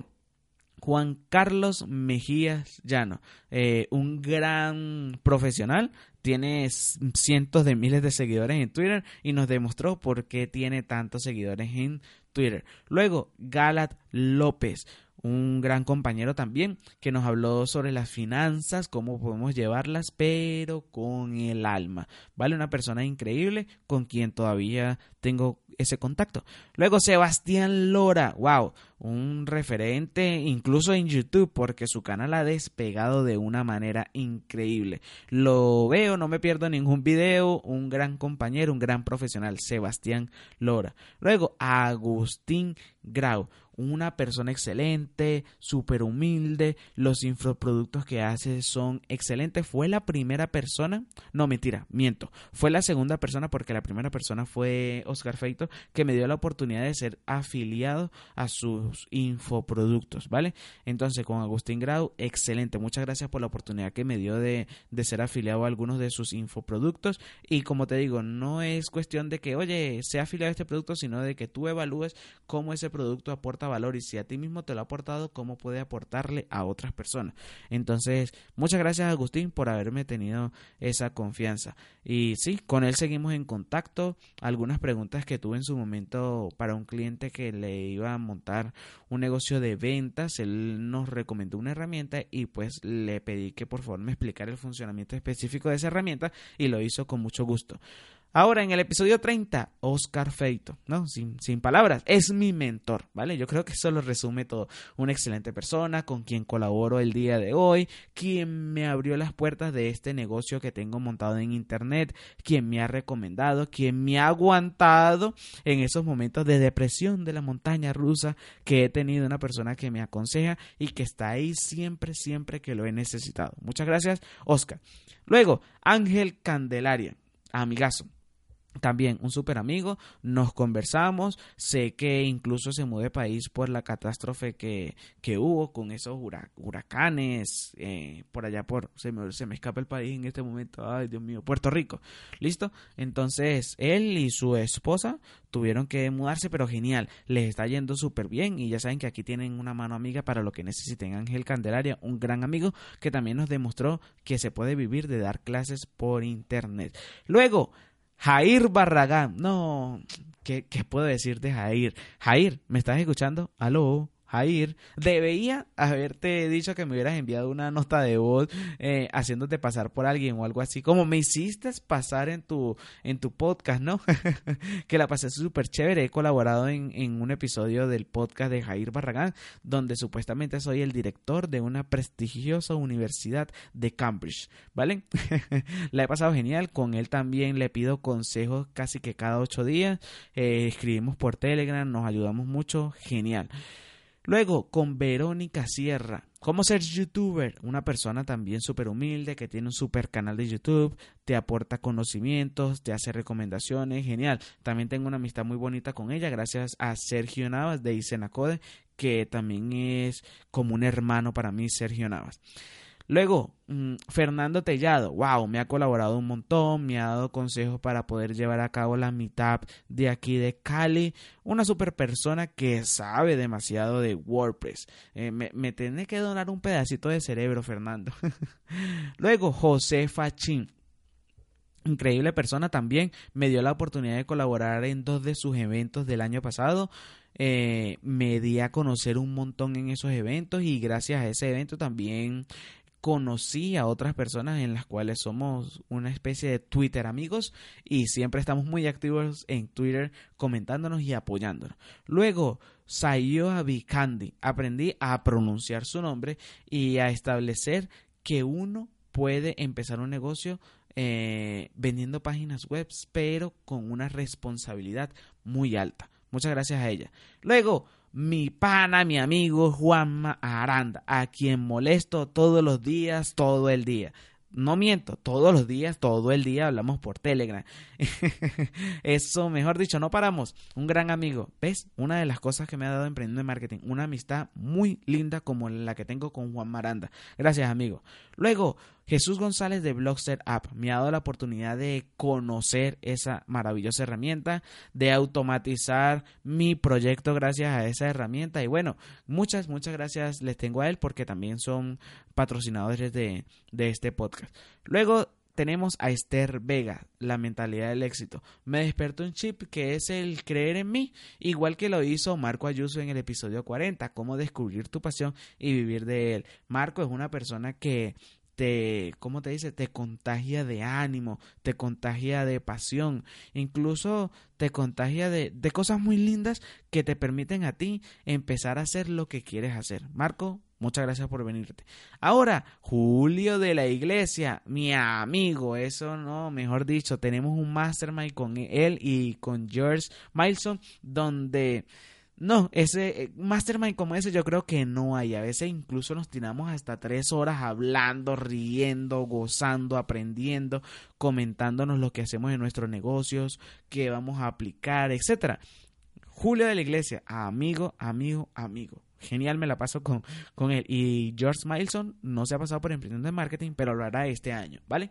Juan Carlos Mejías Llano, eh, un gran profesional, tiene cientos de miles de seguidores en Twitter y nos demostró por qué tiene tantos seguidores en Twitter. Luego, Galat López, un gran compañero también, que nos habló sobre las finanzas, cómo podemos llevarlas, pero con el alma, ¿vale? Una persona increíble con quien todavía tengo ese contacto. Luego, Sebastián Lora, wow, un referente incluso en YouTube, porque su canal ha despegado de una manera increíble. Lo veo, no me pierdo ningún video, un gran compañero, un gran profesional, Sebastián Lora. Luego, Agustín Grau, una persona excelente, súper humilde, los infoproductos que hace son excelentes. Fue la primera persona, no mentira, miento, fue la segunda persona porque la primera persona fue Oscar Feito, que me dio la oportunidad de ser afiliado a sus infoproductos, ¿vale? Entonces con Agustín Grau, excelente, muchas gracias por la oportunidad que me dio de, de ser afiliado a algunos de sus infoproductos. Y como te digo, no es cuestión de que, oye, sea afiliado a este producto, sino de que tú evalúes cómo ese producto aporta valor y si a ti mismo te lo ha aportado, cómo puede aportarle a otras personas. Entonces, muchas gracias Agustín por haberme tenido esa confianza. Y sí, con él seguimos en contacto. Algunas preguntas que tuve en su momento para un cliente que le iba a montar un negocio de ventas, él nos recomendó una herramienta y pues le pedí que por favor me explicara el funcionamiento específico de esa herramienta y lo hizo con mucho gusto. Ahora, en el episodio treinta, Oscar Feito, ¿no? Sin, sin palabras, es mi mentor, ¿vale? Yo creo que eso lo resume todo. Una excelente persona con quien colaboro el día de hoy, quien me abrió las puertas de este negocio que tengo montado en internet, quien me ha recomendado, quien me ha aguantado en esos momentos de depresión de la montaña rusa que he tenido, una persona que me aconseja y que está ahí siempre, siempre que lo he necesitado. Muchas gracias, Oscar. Luego, Ángel Candelaria, amigazo. También un súper amigo, nos conversamos, sé que incluso se mudó de país por la catástrofe que, que hubo con esos hurac- huracanes, eh, por allá por, se me, se me escapa el país en este momento, ay Dios mío, Puerto Rico, ¿listo? Entonces él y su esposa tuvieron que mudarse, pero genial, les está yendo súper bien y ya saben que aquí tienen una mano amiga para lo que necesiten. Ángel Candelaria, un gran amigo que también nos demostró que se puede vivir de dar clases por internet. Luego, Jair Barragán, no, ¿qué, qué puedo decir de Jair? Jair, ¿me estás escuchando? Aló, Jair, debía haberte dicho que me hubieras enviado una nota de voz eh, haciéndote pasar por alguien o algo así, como me hiciste pasar en tu, en tu podcast, ¿no? Que la pasé súper chévere, he colaborado en, en un episodio del podcast de Jair Barragán, donde supuestamente soy el director de una prestigiosa universidad de Cambridge, ¿vale? La he pasado genial, con él también le pido consejos casi que cada ocho días, eh, escribimos por Telegram, nos ayudamos mucho, genial. Luego, con Verónica Sierra, ¿cómo ser youtuber? Una persona también súper humilde que tiene un súper canal de YouTube, te aporta conocimientos, te hace recomendaciones, genial. También tengo una amistad muy bonita con ella gracias a Sergio Navas de Isenacode, que también es como un hermano para mí, Sergio Navas. Luego, mmm, Fernando Tellado, wow, me ha colaborado un montón, me ha dado consejos para poder llevar a cabo la meetup de aquí de Cali, una super persona que sabe demasiado de WordPress, eh, me, me tiene que donar un pedacito de cerebro, Fernando. Luego, José Fachín, increíble persona también, me dio la oportunidad de colaborar en dos de sus eventos del año pasado. Eh, me di a conocer un montón en esos eventos y gracias a ese evento también conocí a otras personas en las cuales somos una especie de Twitter amigos y siempre estamos muy activos en Twitter comentándonos y apoyándonos. Luego, Sayo Abikandi, aprendí a pronunciar su nombre y a establecer que uno puede empezar un negocio eh, vendiendo páginas web, pero con una responsabilidad muy alta. Muchas gracias a ella. Luego, mi pana, mi amigo Juanma Aranda, a quien molesto todos los días, todo el día. No miento, todos los días, todo el día hablamos por Telegram. Eso, mejor dicho, no paramos. Un gran amigo. ¿Ves? Una de las cosas que me ha dado Emprendiendo en Marketing. Una amistad muy linda como la que tengo con Juan Aranda. Gracias, amigo. Luego, Jesús González de Blogster App me ha dado la oportunidad de conocer esa maravillosa herramienta, de automatizar mi proyecto gracias a esa herramienta. Y bueno, muchas, muchas gracias les tengo a él porque también son patrocinadores de, de este podcast. Luego tenemos a Esther Vega, la mentalidad del éxito. Me despertó un chip que es el creer en mí, igual que lo hizo Marco Ayuso en el episodio cuarenta, cómo descubrir tu pasión y vivir de él. Marco es una persona que te, ¿cómo te dice? Te contagia de ánimo, te contagia de pasión, incluso te contagia de, de cosas muy lindas que te permiten a ti empezar a hacer lo que quieres hacer. Marco, muchas gracias por venirte. Ahora, Julio de la Iglesia, mi amigo, eso no, mejor dicho, tenemos un mastermind con él y con George Milson, donde... No, ese mastermind como ese yo creo que no hay. A veces incluso nos tiramos hasta tres horas hablando, riendo, gozando, aprendiendo, comentándonos lo que hacemos en nuestros negocios, qué vamos a aplicar, etcétera. Julio de la Iglesia, amigo, amigo, amigo. Genial, me la paso con, con él. Y George Milson no se ha pasado por Emprendiendo en Marketing, pero lo hará este año, ¿vale?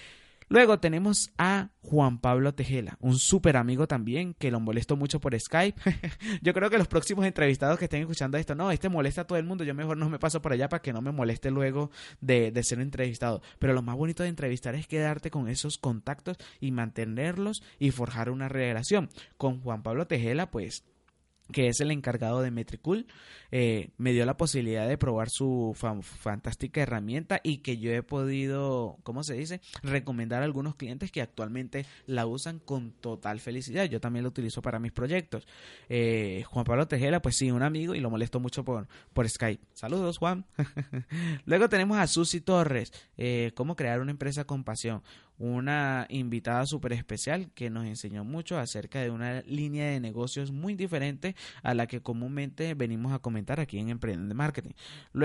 Luego tenemos a Juan Pablo Tejela, un súper amigo también, que lo molesto mucho por Skype. Yo creo que los próximos entrevistados que estén escuchando esto, no, este molesta a todo el mundo, yo mejor no me paso por allá para que no me moleste luego de, de ser entrevistado. Pero lo más bonito de entrevistar es quedarte con esos contactos y mantenerlos y forjar una relación. Con Juan Pablo Tejela, pues... que es el encargado de Metricool, eh, me dio la posibilidad de probar su fa- fantástica herramienta y que yo he podido, ¿cómo se dice?, recomendar a algunos clientes que actualmente la usan con total felicidad. Yo también lo utilizo para mis proyectos. Eh, Juan Pablo Tejela, pues sí, un amigo y lo molesto mucho por, por Skype. Saludos, Juan. Luego tenemos a Susi Torres, eh, cómo crear una empresa con pasión. Una invitada súper especial que nos enseñó mucho acerca de una línea de negocios muy diferente a la que comúnmente venimos a comentar aquí en Emprendiendo en Marketing.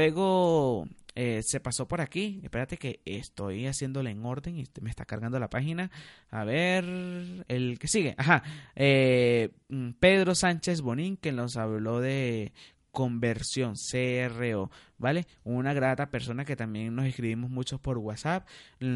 Luego eh, se pasó por aquí, espérate que estoy haciéndole en orden y me está cargando la página. A ver, el que sigue, ajá, eh, Pedro Sánchez Bonín, que nos habló de conversión, C R O, ¿vale? Una grata persona que también nos escribimos muchos por WhatsApp.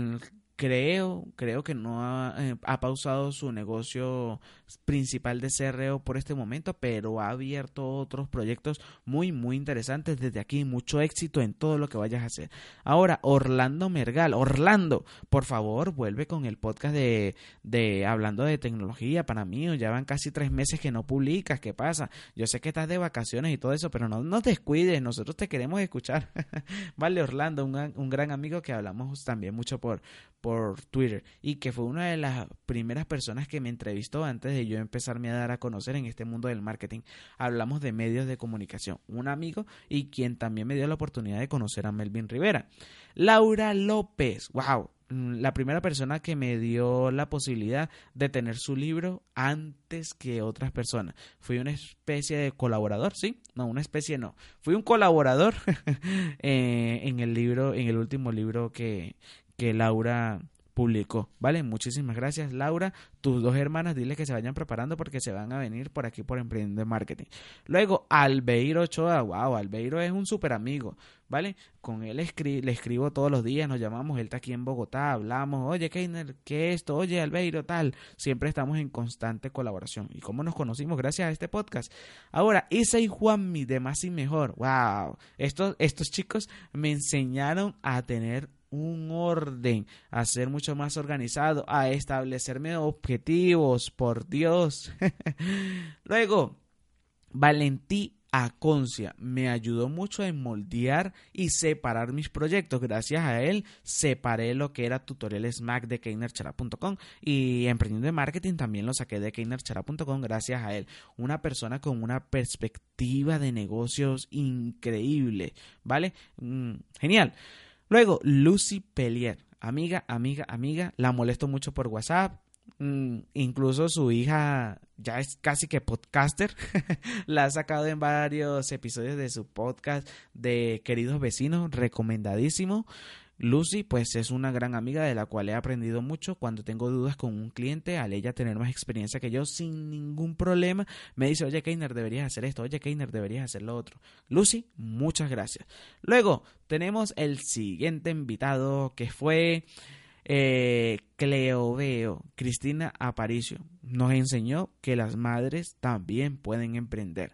Creo, creo que no ha, eh, ha pausado su negocio principal de C R O por este momento, pero ha abierto otros proyectos muy, muy interesantes desde aquí. Mucho éxito en todo lo que vayas a hacer. Ahora, Orlando Mergal. Orlando, por favor, vuelve con el podcast de, de Hablando de Tecnología. Para mí, ya van casi tres meses que no publicas. ¿Qué pasa? Yo sé que estás de vacaciones y todo eso, pero no, no te descuides. Nosotros te queremos escuchar. Vale, Orlando, un, un gran amigo que hablamos también mucho por... por Twitter y que fue una de las primeras personas que me entrevistó antes de yo empezarme a dar a conocer en este mundo del marketing. Hablamos de medios de comunicación, un amigo y quien también me dio la oportunidad de conocer a Melvin Rivera. Laura López, wow, la primera persona que me dio la posibilidad de tener su libro antes que otras personas. Fui una especie de colaborador, ¿sí? No, una especie no. Fui un colaborador eh, en el libro, en el último libro que que Laura publicó, ¿vale? Muchísimas gracias, Laura. Tus dos hermanas, dile que se vayan preparando porque se van a venir por aquí por Emprendiendo en Marketing. Luego, Albeiro Ochoa, wow, Albeiro es un súper amigo, ¿vale? Con él escri- le escribo todos los días, nos llamamos, él está aquí en Bogotá, hablamos, oye, Keiner, ¿qué es esto? Oye, Albeiro, tal. Siempre estamos en constante colaboración. ¿Y cómo nos conocimos? Gracias a este podcast. Ahora, Isa y Juanmi de Más y Mejor, wow. Estos, estos chicos me enseñaron a tener un orden, a ser mucho más organizado, a establecerme objetivos, por Dios. Luego, Valentí Aconcia me ayudó mucho en moldear y separar mis proyectos. Gracias a él separé lo que era tutoriales Mac de keiner chara punto com y Emprendiendo en Marketing también lo saqué de keiner chara punto com gracias a él. Una persona con una perspectiva de negocios increíble, ¿vale? Mm, genial. Luego, Lucy Pellier, amiga, amiga, amiga, la molesto mucho por WhatsApp. Mm, incluso su hija ya es casi que podcaster. La ha sacado en varios episodios de su podcast de Queridos Vecinos, recomendadísimo. Lucy, pues es una gran amiga de la cual he aprendido mucho. Cuando tengo dudas con un cliente, al ella tener más experiencia que yo, sin ningún problema, me dice, oye Keiner, deberías hacer esto, oye Keiner, deberías hacer lo otro. Lucy, muchas gracias. Luego tenemos el siguiente invitado, que fue eh, Cleoveo, Cristina Aparicio. Nos enseñó que las madres también pueden emprender.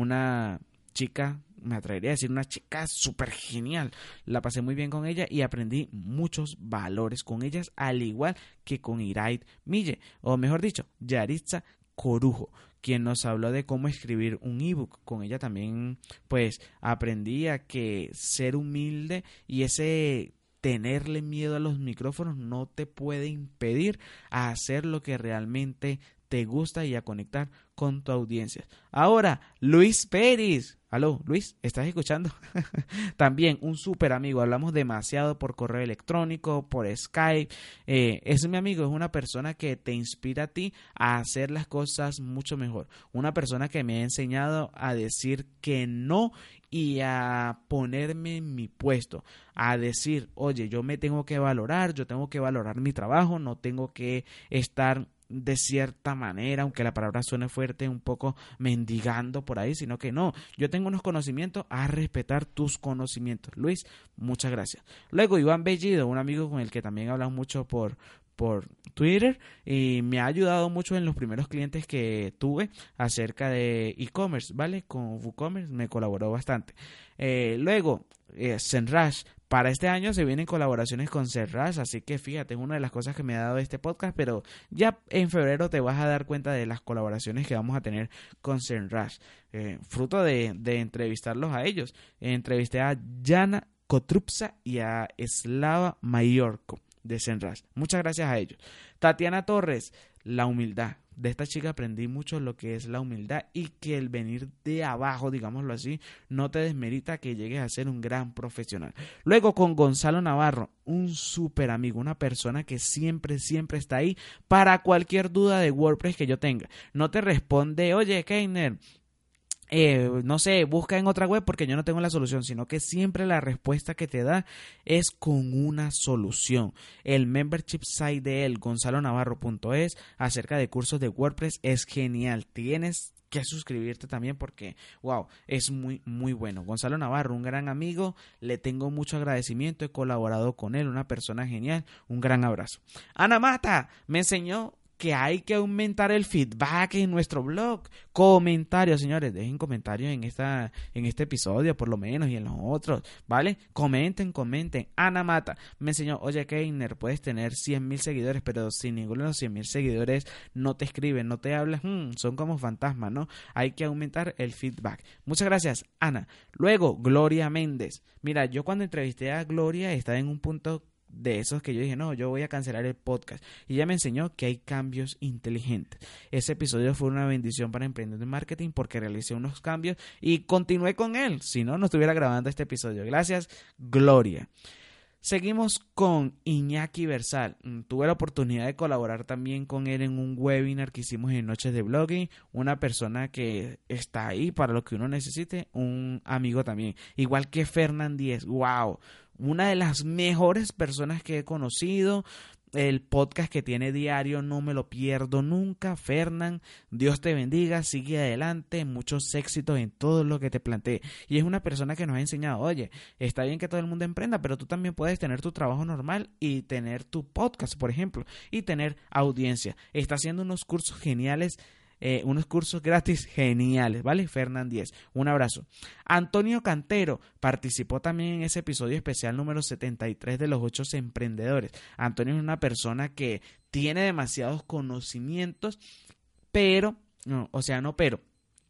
Una chica, me atrevería a decir, una chica súper genial. La pasé muy bien con ella y aprendí muchos valores con ellas, al igual que con Iraid Mille, o mejor dicho, Yaritza Corujo, quien nos habló de cómo escribir un ebook. Con ella también pues aprendí a que ser humilde y ese tenerle miedo a los micrófonos no te puede impedir a hacer lo que realmente te gusta y a conectar con tu audiencia. Ahora, Luis Pérez. Aló, Luis, ¿estás escuchando? También un súper amigo. Hablamos demasiado por correo electrónico, por Skype. Eh, es mi amigo, es una persona que te inspira a ti a hacer las cosas mucho mejor. Una persona que me ha enseñado a decir que no y a ponerme en mi puesto, a decir, oye, yo me tengo que valorar, yo tengo que valorar mi trabajo, no tengo que estar de cierta manera, aunque la palabra suene fuerte, un poco mendigando por ahí, sino que no, yo tengo unos conocimientos, a respetar tus conocimientos. Luis, muchas gracias. Luego Iván Bellido, un amigo con el que también hablamos mucho por por Twitter y me ha ayudado mucho en los primeros clientes que tuve acerca de e-commerce, ¿vale? Con WooCommerce me colaboró bastante. Eh, luego, eh, Zenrash. Para este año se vienen colaboraciones con Zenrash, así que fíjate, es una de las cosas que me ha dado este podcast, pero ya en febrero te vas a dar cuenta de las colaboraciones que vamos a tener con Zenrash, eh, fruto de, de entrevistarlos a ellos. Entrevisté a Jana Kotrupsa y a Slava Mayorko de Zenrash. Muchas gracias a ellos. Tatiana Torres, la humildad. De esta chica aprendí mucho lo que es la humildad y que el venir de abajo, digámoslo así, no te desmerita que llegues a ser un gran profesional. Luego con Gonzalo Navarro, un súper amigo, una persona que siempre, siempre está ahí para cualquier duda de WordPress que yo tenga. No te responde, oye, Keiner, Eh, no sé, busca en otra web porque yo no tengo la solución, sino que siempre la respuesta que te da es con una solución. El membership site de él, gonzalo navarro punto es, acerca de cursos de WordPress, es genial. Tienes que suscribirte también porque, wow, es muy, muy bueno. Gonzalo Navarro, un gran amigo, le tengo mucho agradecimiento, he colaborado con él, una persona genial, un gran abrazo. Ana Mata me enseñó que hay que aumentar el feedback en nuestro blog. Comentarios, señores, dejen comentarios en esta en este episodio por lo menos y en los otros, ¿vale? Comenten, comenten. Ana Mata me enseñó, oye Keiner, puedes tener cien mil seguidores, pero si ninguno de los cien mil seguidores no te escriben, no te hablan, hmm, son como fantasmas, ¿no? Hay que aumentar el feedback. Muchas gracias, Ana. Luego, Gloria Méndez. Mira, yo cuando entrevisté a Gloria estaba en un punto de esos que yo dije, no, yo voy a cancelar el podcast, y ella me enseñó que hay cambios inteligentes. Ese episodio fue una bendición para Emprendedores en Marketing porque realicé unos cambios y continué con él, si no, no estuviera grabando este episodio. Gracias, Gloria. Seguimos con Iñaki Versal. Tuve la oportunidad de colaborar también con él en un webinar que hicimos en Noches de Blogging. Una persona que está ahí para lo que uno necesite, un amigo también, igual que Fernán Díez. Wow, una de las mejores personas que he conocido. El podcast que tiene diario no me lo pierdo nunca. Fernán, Dios te bendiga, sigue adelante, muchos éxitos en todo lo que te planteé. Y es una persona que nos ha enseñado, oye, está bien que todo el mundo emprenda, pero tú también puedes tener tu trabajo normal y tener tu podcast, por ejemplo, y tener audiencia. Está haciendo unos cursos geniales, Eh, unos cursos gratis geniales, ¿vale? Fernán Díez, un abrazo. Antonio Cantero participó también en ese episodio especial número setenta y tres de los ocho emprendedores. Antonio es una persona que tiene demasiados conocimientos, pero, no, o sea, no pero,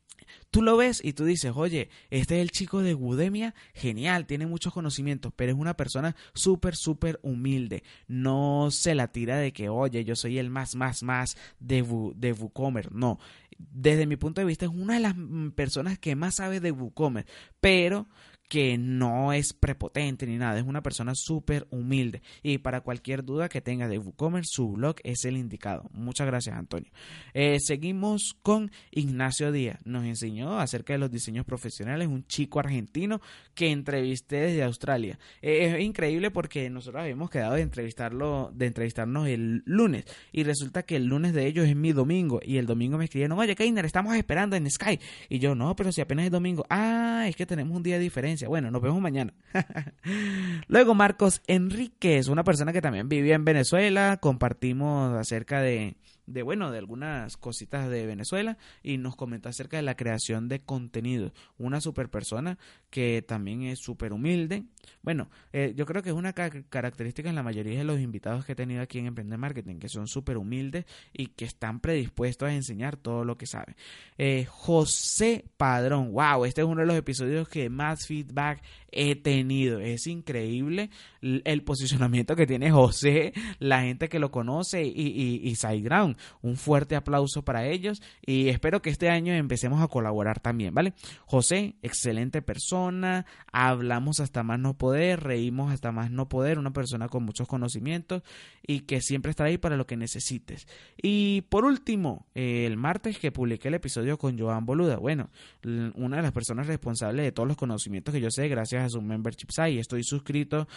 tú lo ves y tú dices, oye, este es el chico de Udemia, genial, tiene muchos conocimientos, pero es una persona súper, súper humilde. No se la tira de que, oye, yo soy el más, más, más de, de WooCommerce. No, desde mi punto de vista es una de las personas que más sabe de WooCommerce, pero que no es prepotente ni nada, es una persona súper humilde. Y para cualquier duda que tenga de WooCommerce, su blog es el indicado. Muchas gracias, Antonio. Eh, seguimos con Ignacio Díaz. Nos enseñó acerca de los diseños profesionales, un chico argentino que entrevisté desde Australia. Eh, es increíble porque nosotros habíamos quedado de entrevistarlo, de entrevistarnos el lunes, y resulta que el lunes de ellos es mi domingo, y el domingo me escribieron: oye, Keiner, estamos esperando en Skype. Y yo: no, pero si apenas es domingo. Ah, es que tenemos un día de diferencia. Bueno, nos vemos mañana. Luego Marcos Enríquez, una persona que también vivía en Venezuela. Compartimos acerca de, de, bueno, de algunas cositas de Venezuela, y nos comentó acerca de la creación de contenido. Una super persona que también es súper humilde. Bueno, eh, yo creo que es una ca- característica en la mayoría de los invitados que he tenido aquí en Emprende Marketing, que son súper humildes y que están predispuestos a enseñar todo lo que saben. Eh, José Padrón, wow, este es uno de los episodios que más feedback he tenido. Es increíble el posicionamiento que tiene José, la gente que lo conoce, y, y, y SiteGround. Un fuerte aplauso para ellos, y espero que este año empecemos a colaborar también, ¿vale? José, excelente persona, hablamos hasta más no poder, reímos hasta más no poder, una persona con muchos conocimientos y que siempre está ahí para lo que necesites. Y por último, eh, el martes que publiqué el episodio con Joan Boluda, bueno, una de las personas responsables de todos los conocimientos que yo sé gracias a su membership site. Estoy suscrito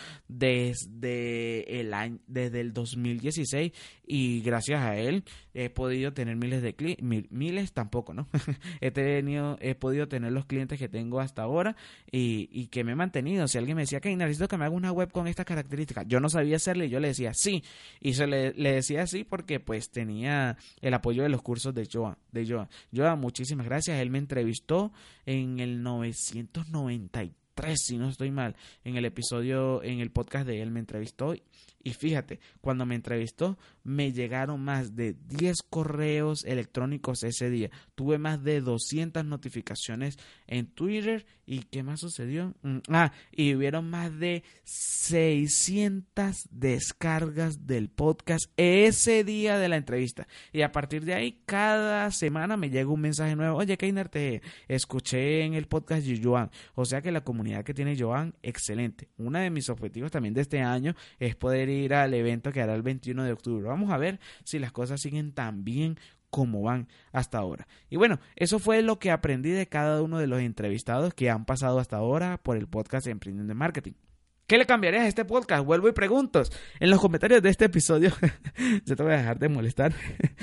desde el año, desde el dos mil dieciséis, y gracias a él he podido tener miles de clientes, mil, miles tampoco, ¿no? he tenido, he podido tener los clientes que tengo hasta ahora, y, y que me he mantenido. Si alguien me decía: que necesito que me haga una web con estas características, yo no sabía hacerle, y yo le decía sí, y se le, le decía sí porque pues tenía el apoyo de los cursos de Joan, de Joan. Joan, muchísimas gracias. Él me entrevistó en el novecientos noventa y tres, si no estoy mal, en el episodio, en el podcast de él me entrevistó. Y fíjate, cuando me entrevistó me llegaron más de diez correos electrónicos ese día. Tuve más de doscientas notificaciones en Twitter. ¿Y qué más sucedió? Ah, y hubieron más de seiscientas descargas del podcast ese día de la entrevista. Y a partir de ahí, cada semana me llega un mensaje nuevo: oye, Keiner, te escuché en el podcast de Joan. O sea que la comunidad que tiene Joan, excelente. Uno de mis objetivos también de este año es poder ir al evento que hará el veintiuno de octubre. Vamos a ver si las cosas siguen tan bien como van hasta ahora. Y bueno, eso fue lo que aprendí de cada uno de los entrevistados que han pasado hasta ahora por el podcast de Emprendedor Marketing. ¿Qué le cambiarías a este podcast? Vuelvo y pregunto en los comentarios de este episodio. Ya te voy a dejar de molestar.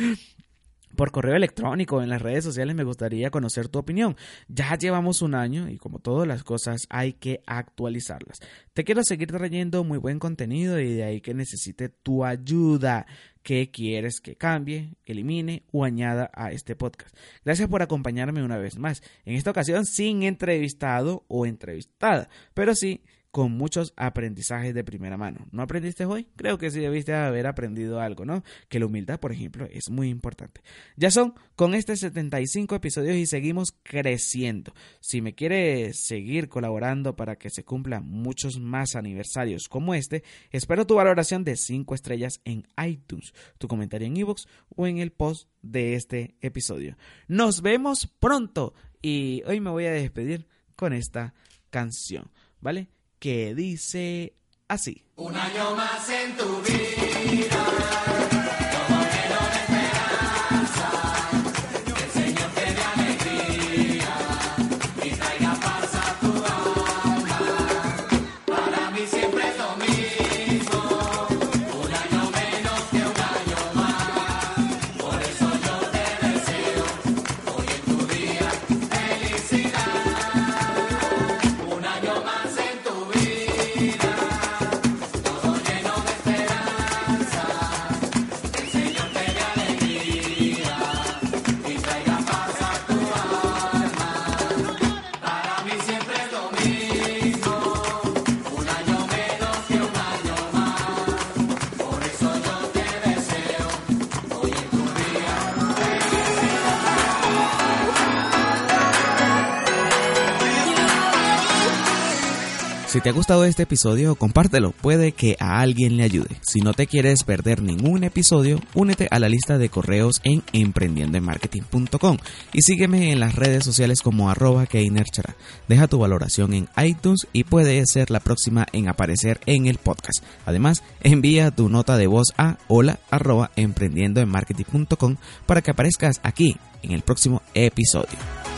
Por correo electrónico, en las redes sociales, me gustaría conocer tu opinión. Ya llevamos un año y, como todas las cosas, hay que actualizarlas. Te quiero seguir trayendo muy buen contenido, y de ahí que necesite tu ayuda. ¿Qué quieres que cambie, elimine o añada a este podcast? Gracias por acompañarme una vez más. En esta ocasión sin entrevistado o entrevistada, pero sí con muchos aprendizajes de primera mano. ¿No aprendiste hoy? Creo que sí debiste haber aprendido algo, ¿no? Que la humildad, por ejemplo, es muy importante. Ya son con este setenta y cinco episodios y seguimos creciendo. Si me quieres seguir colaborando para que se cumplan muchos más aniversarios como este, espero tu valoración de cinco estrellas en iTunes, tu comentario en iVoox o en el post de este episodio. Nos vemos pronto, y hoy me voy a despedir con esta canción, ¿vale? Que dice así: un año más en tu vida, como lleno de esperanza, que el Señor te dé alegría y traiga paz a tu alma. Para mí siempre es lo mismo, un año menos que un año más. Por eso yo te deseo hoy en tu día felicidad. Un año más en tu vida, todo lleno de esperanza, Si te ha gustado este episodio, compártelo, puede que a alguien le ayude. Si no te quieres perder ningún episodio, únete a la lista de correos en emprendiendo en marketing punto com y sígueme en las redes sociales como arroba keinerchara. Deja tu valoración en iTunes y puede ser la próxima en aparecer en el podcast. Además, envía tu nota de voz a hola arroba emprendiendo en marketing punto com para que aparezcas aquí en el próximo episodio.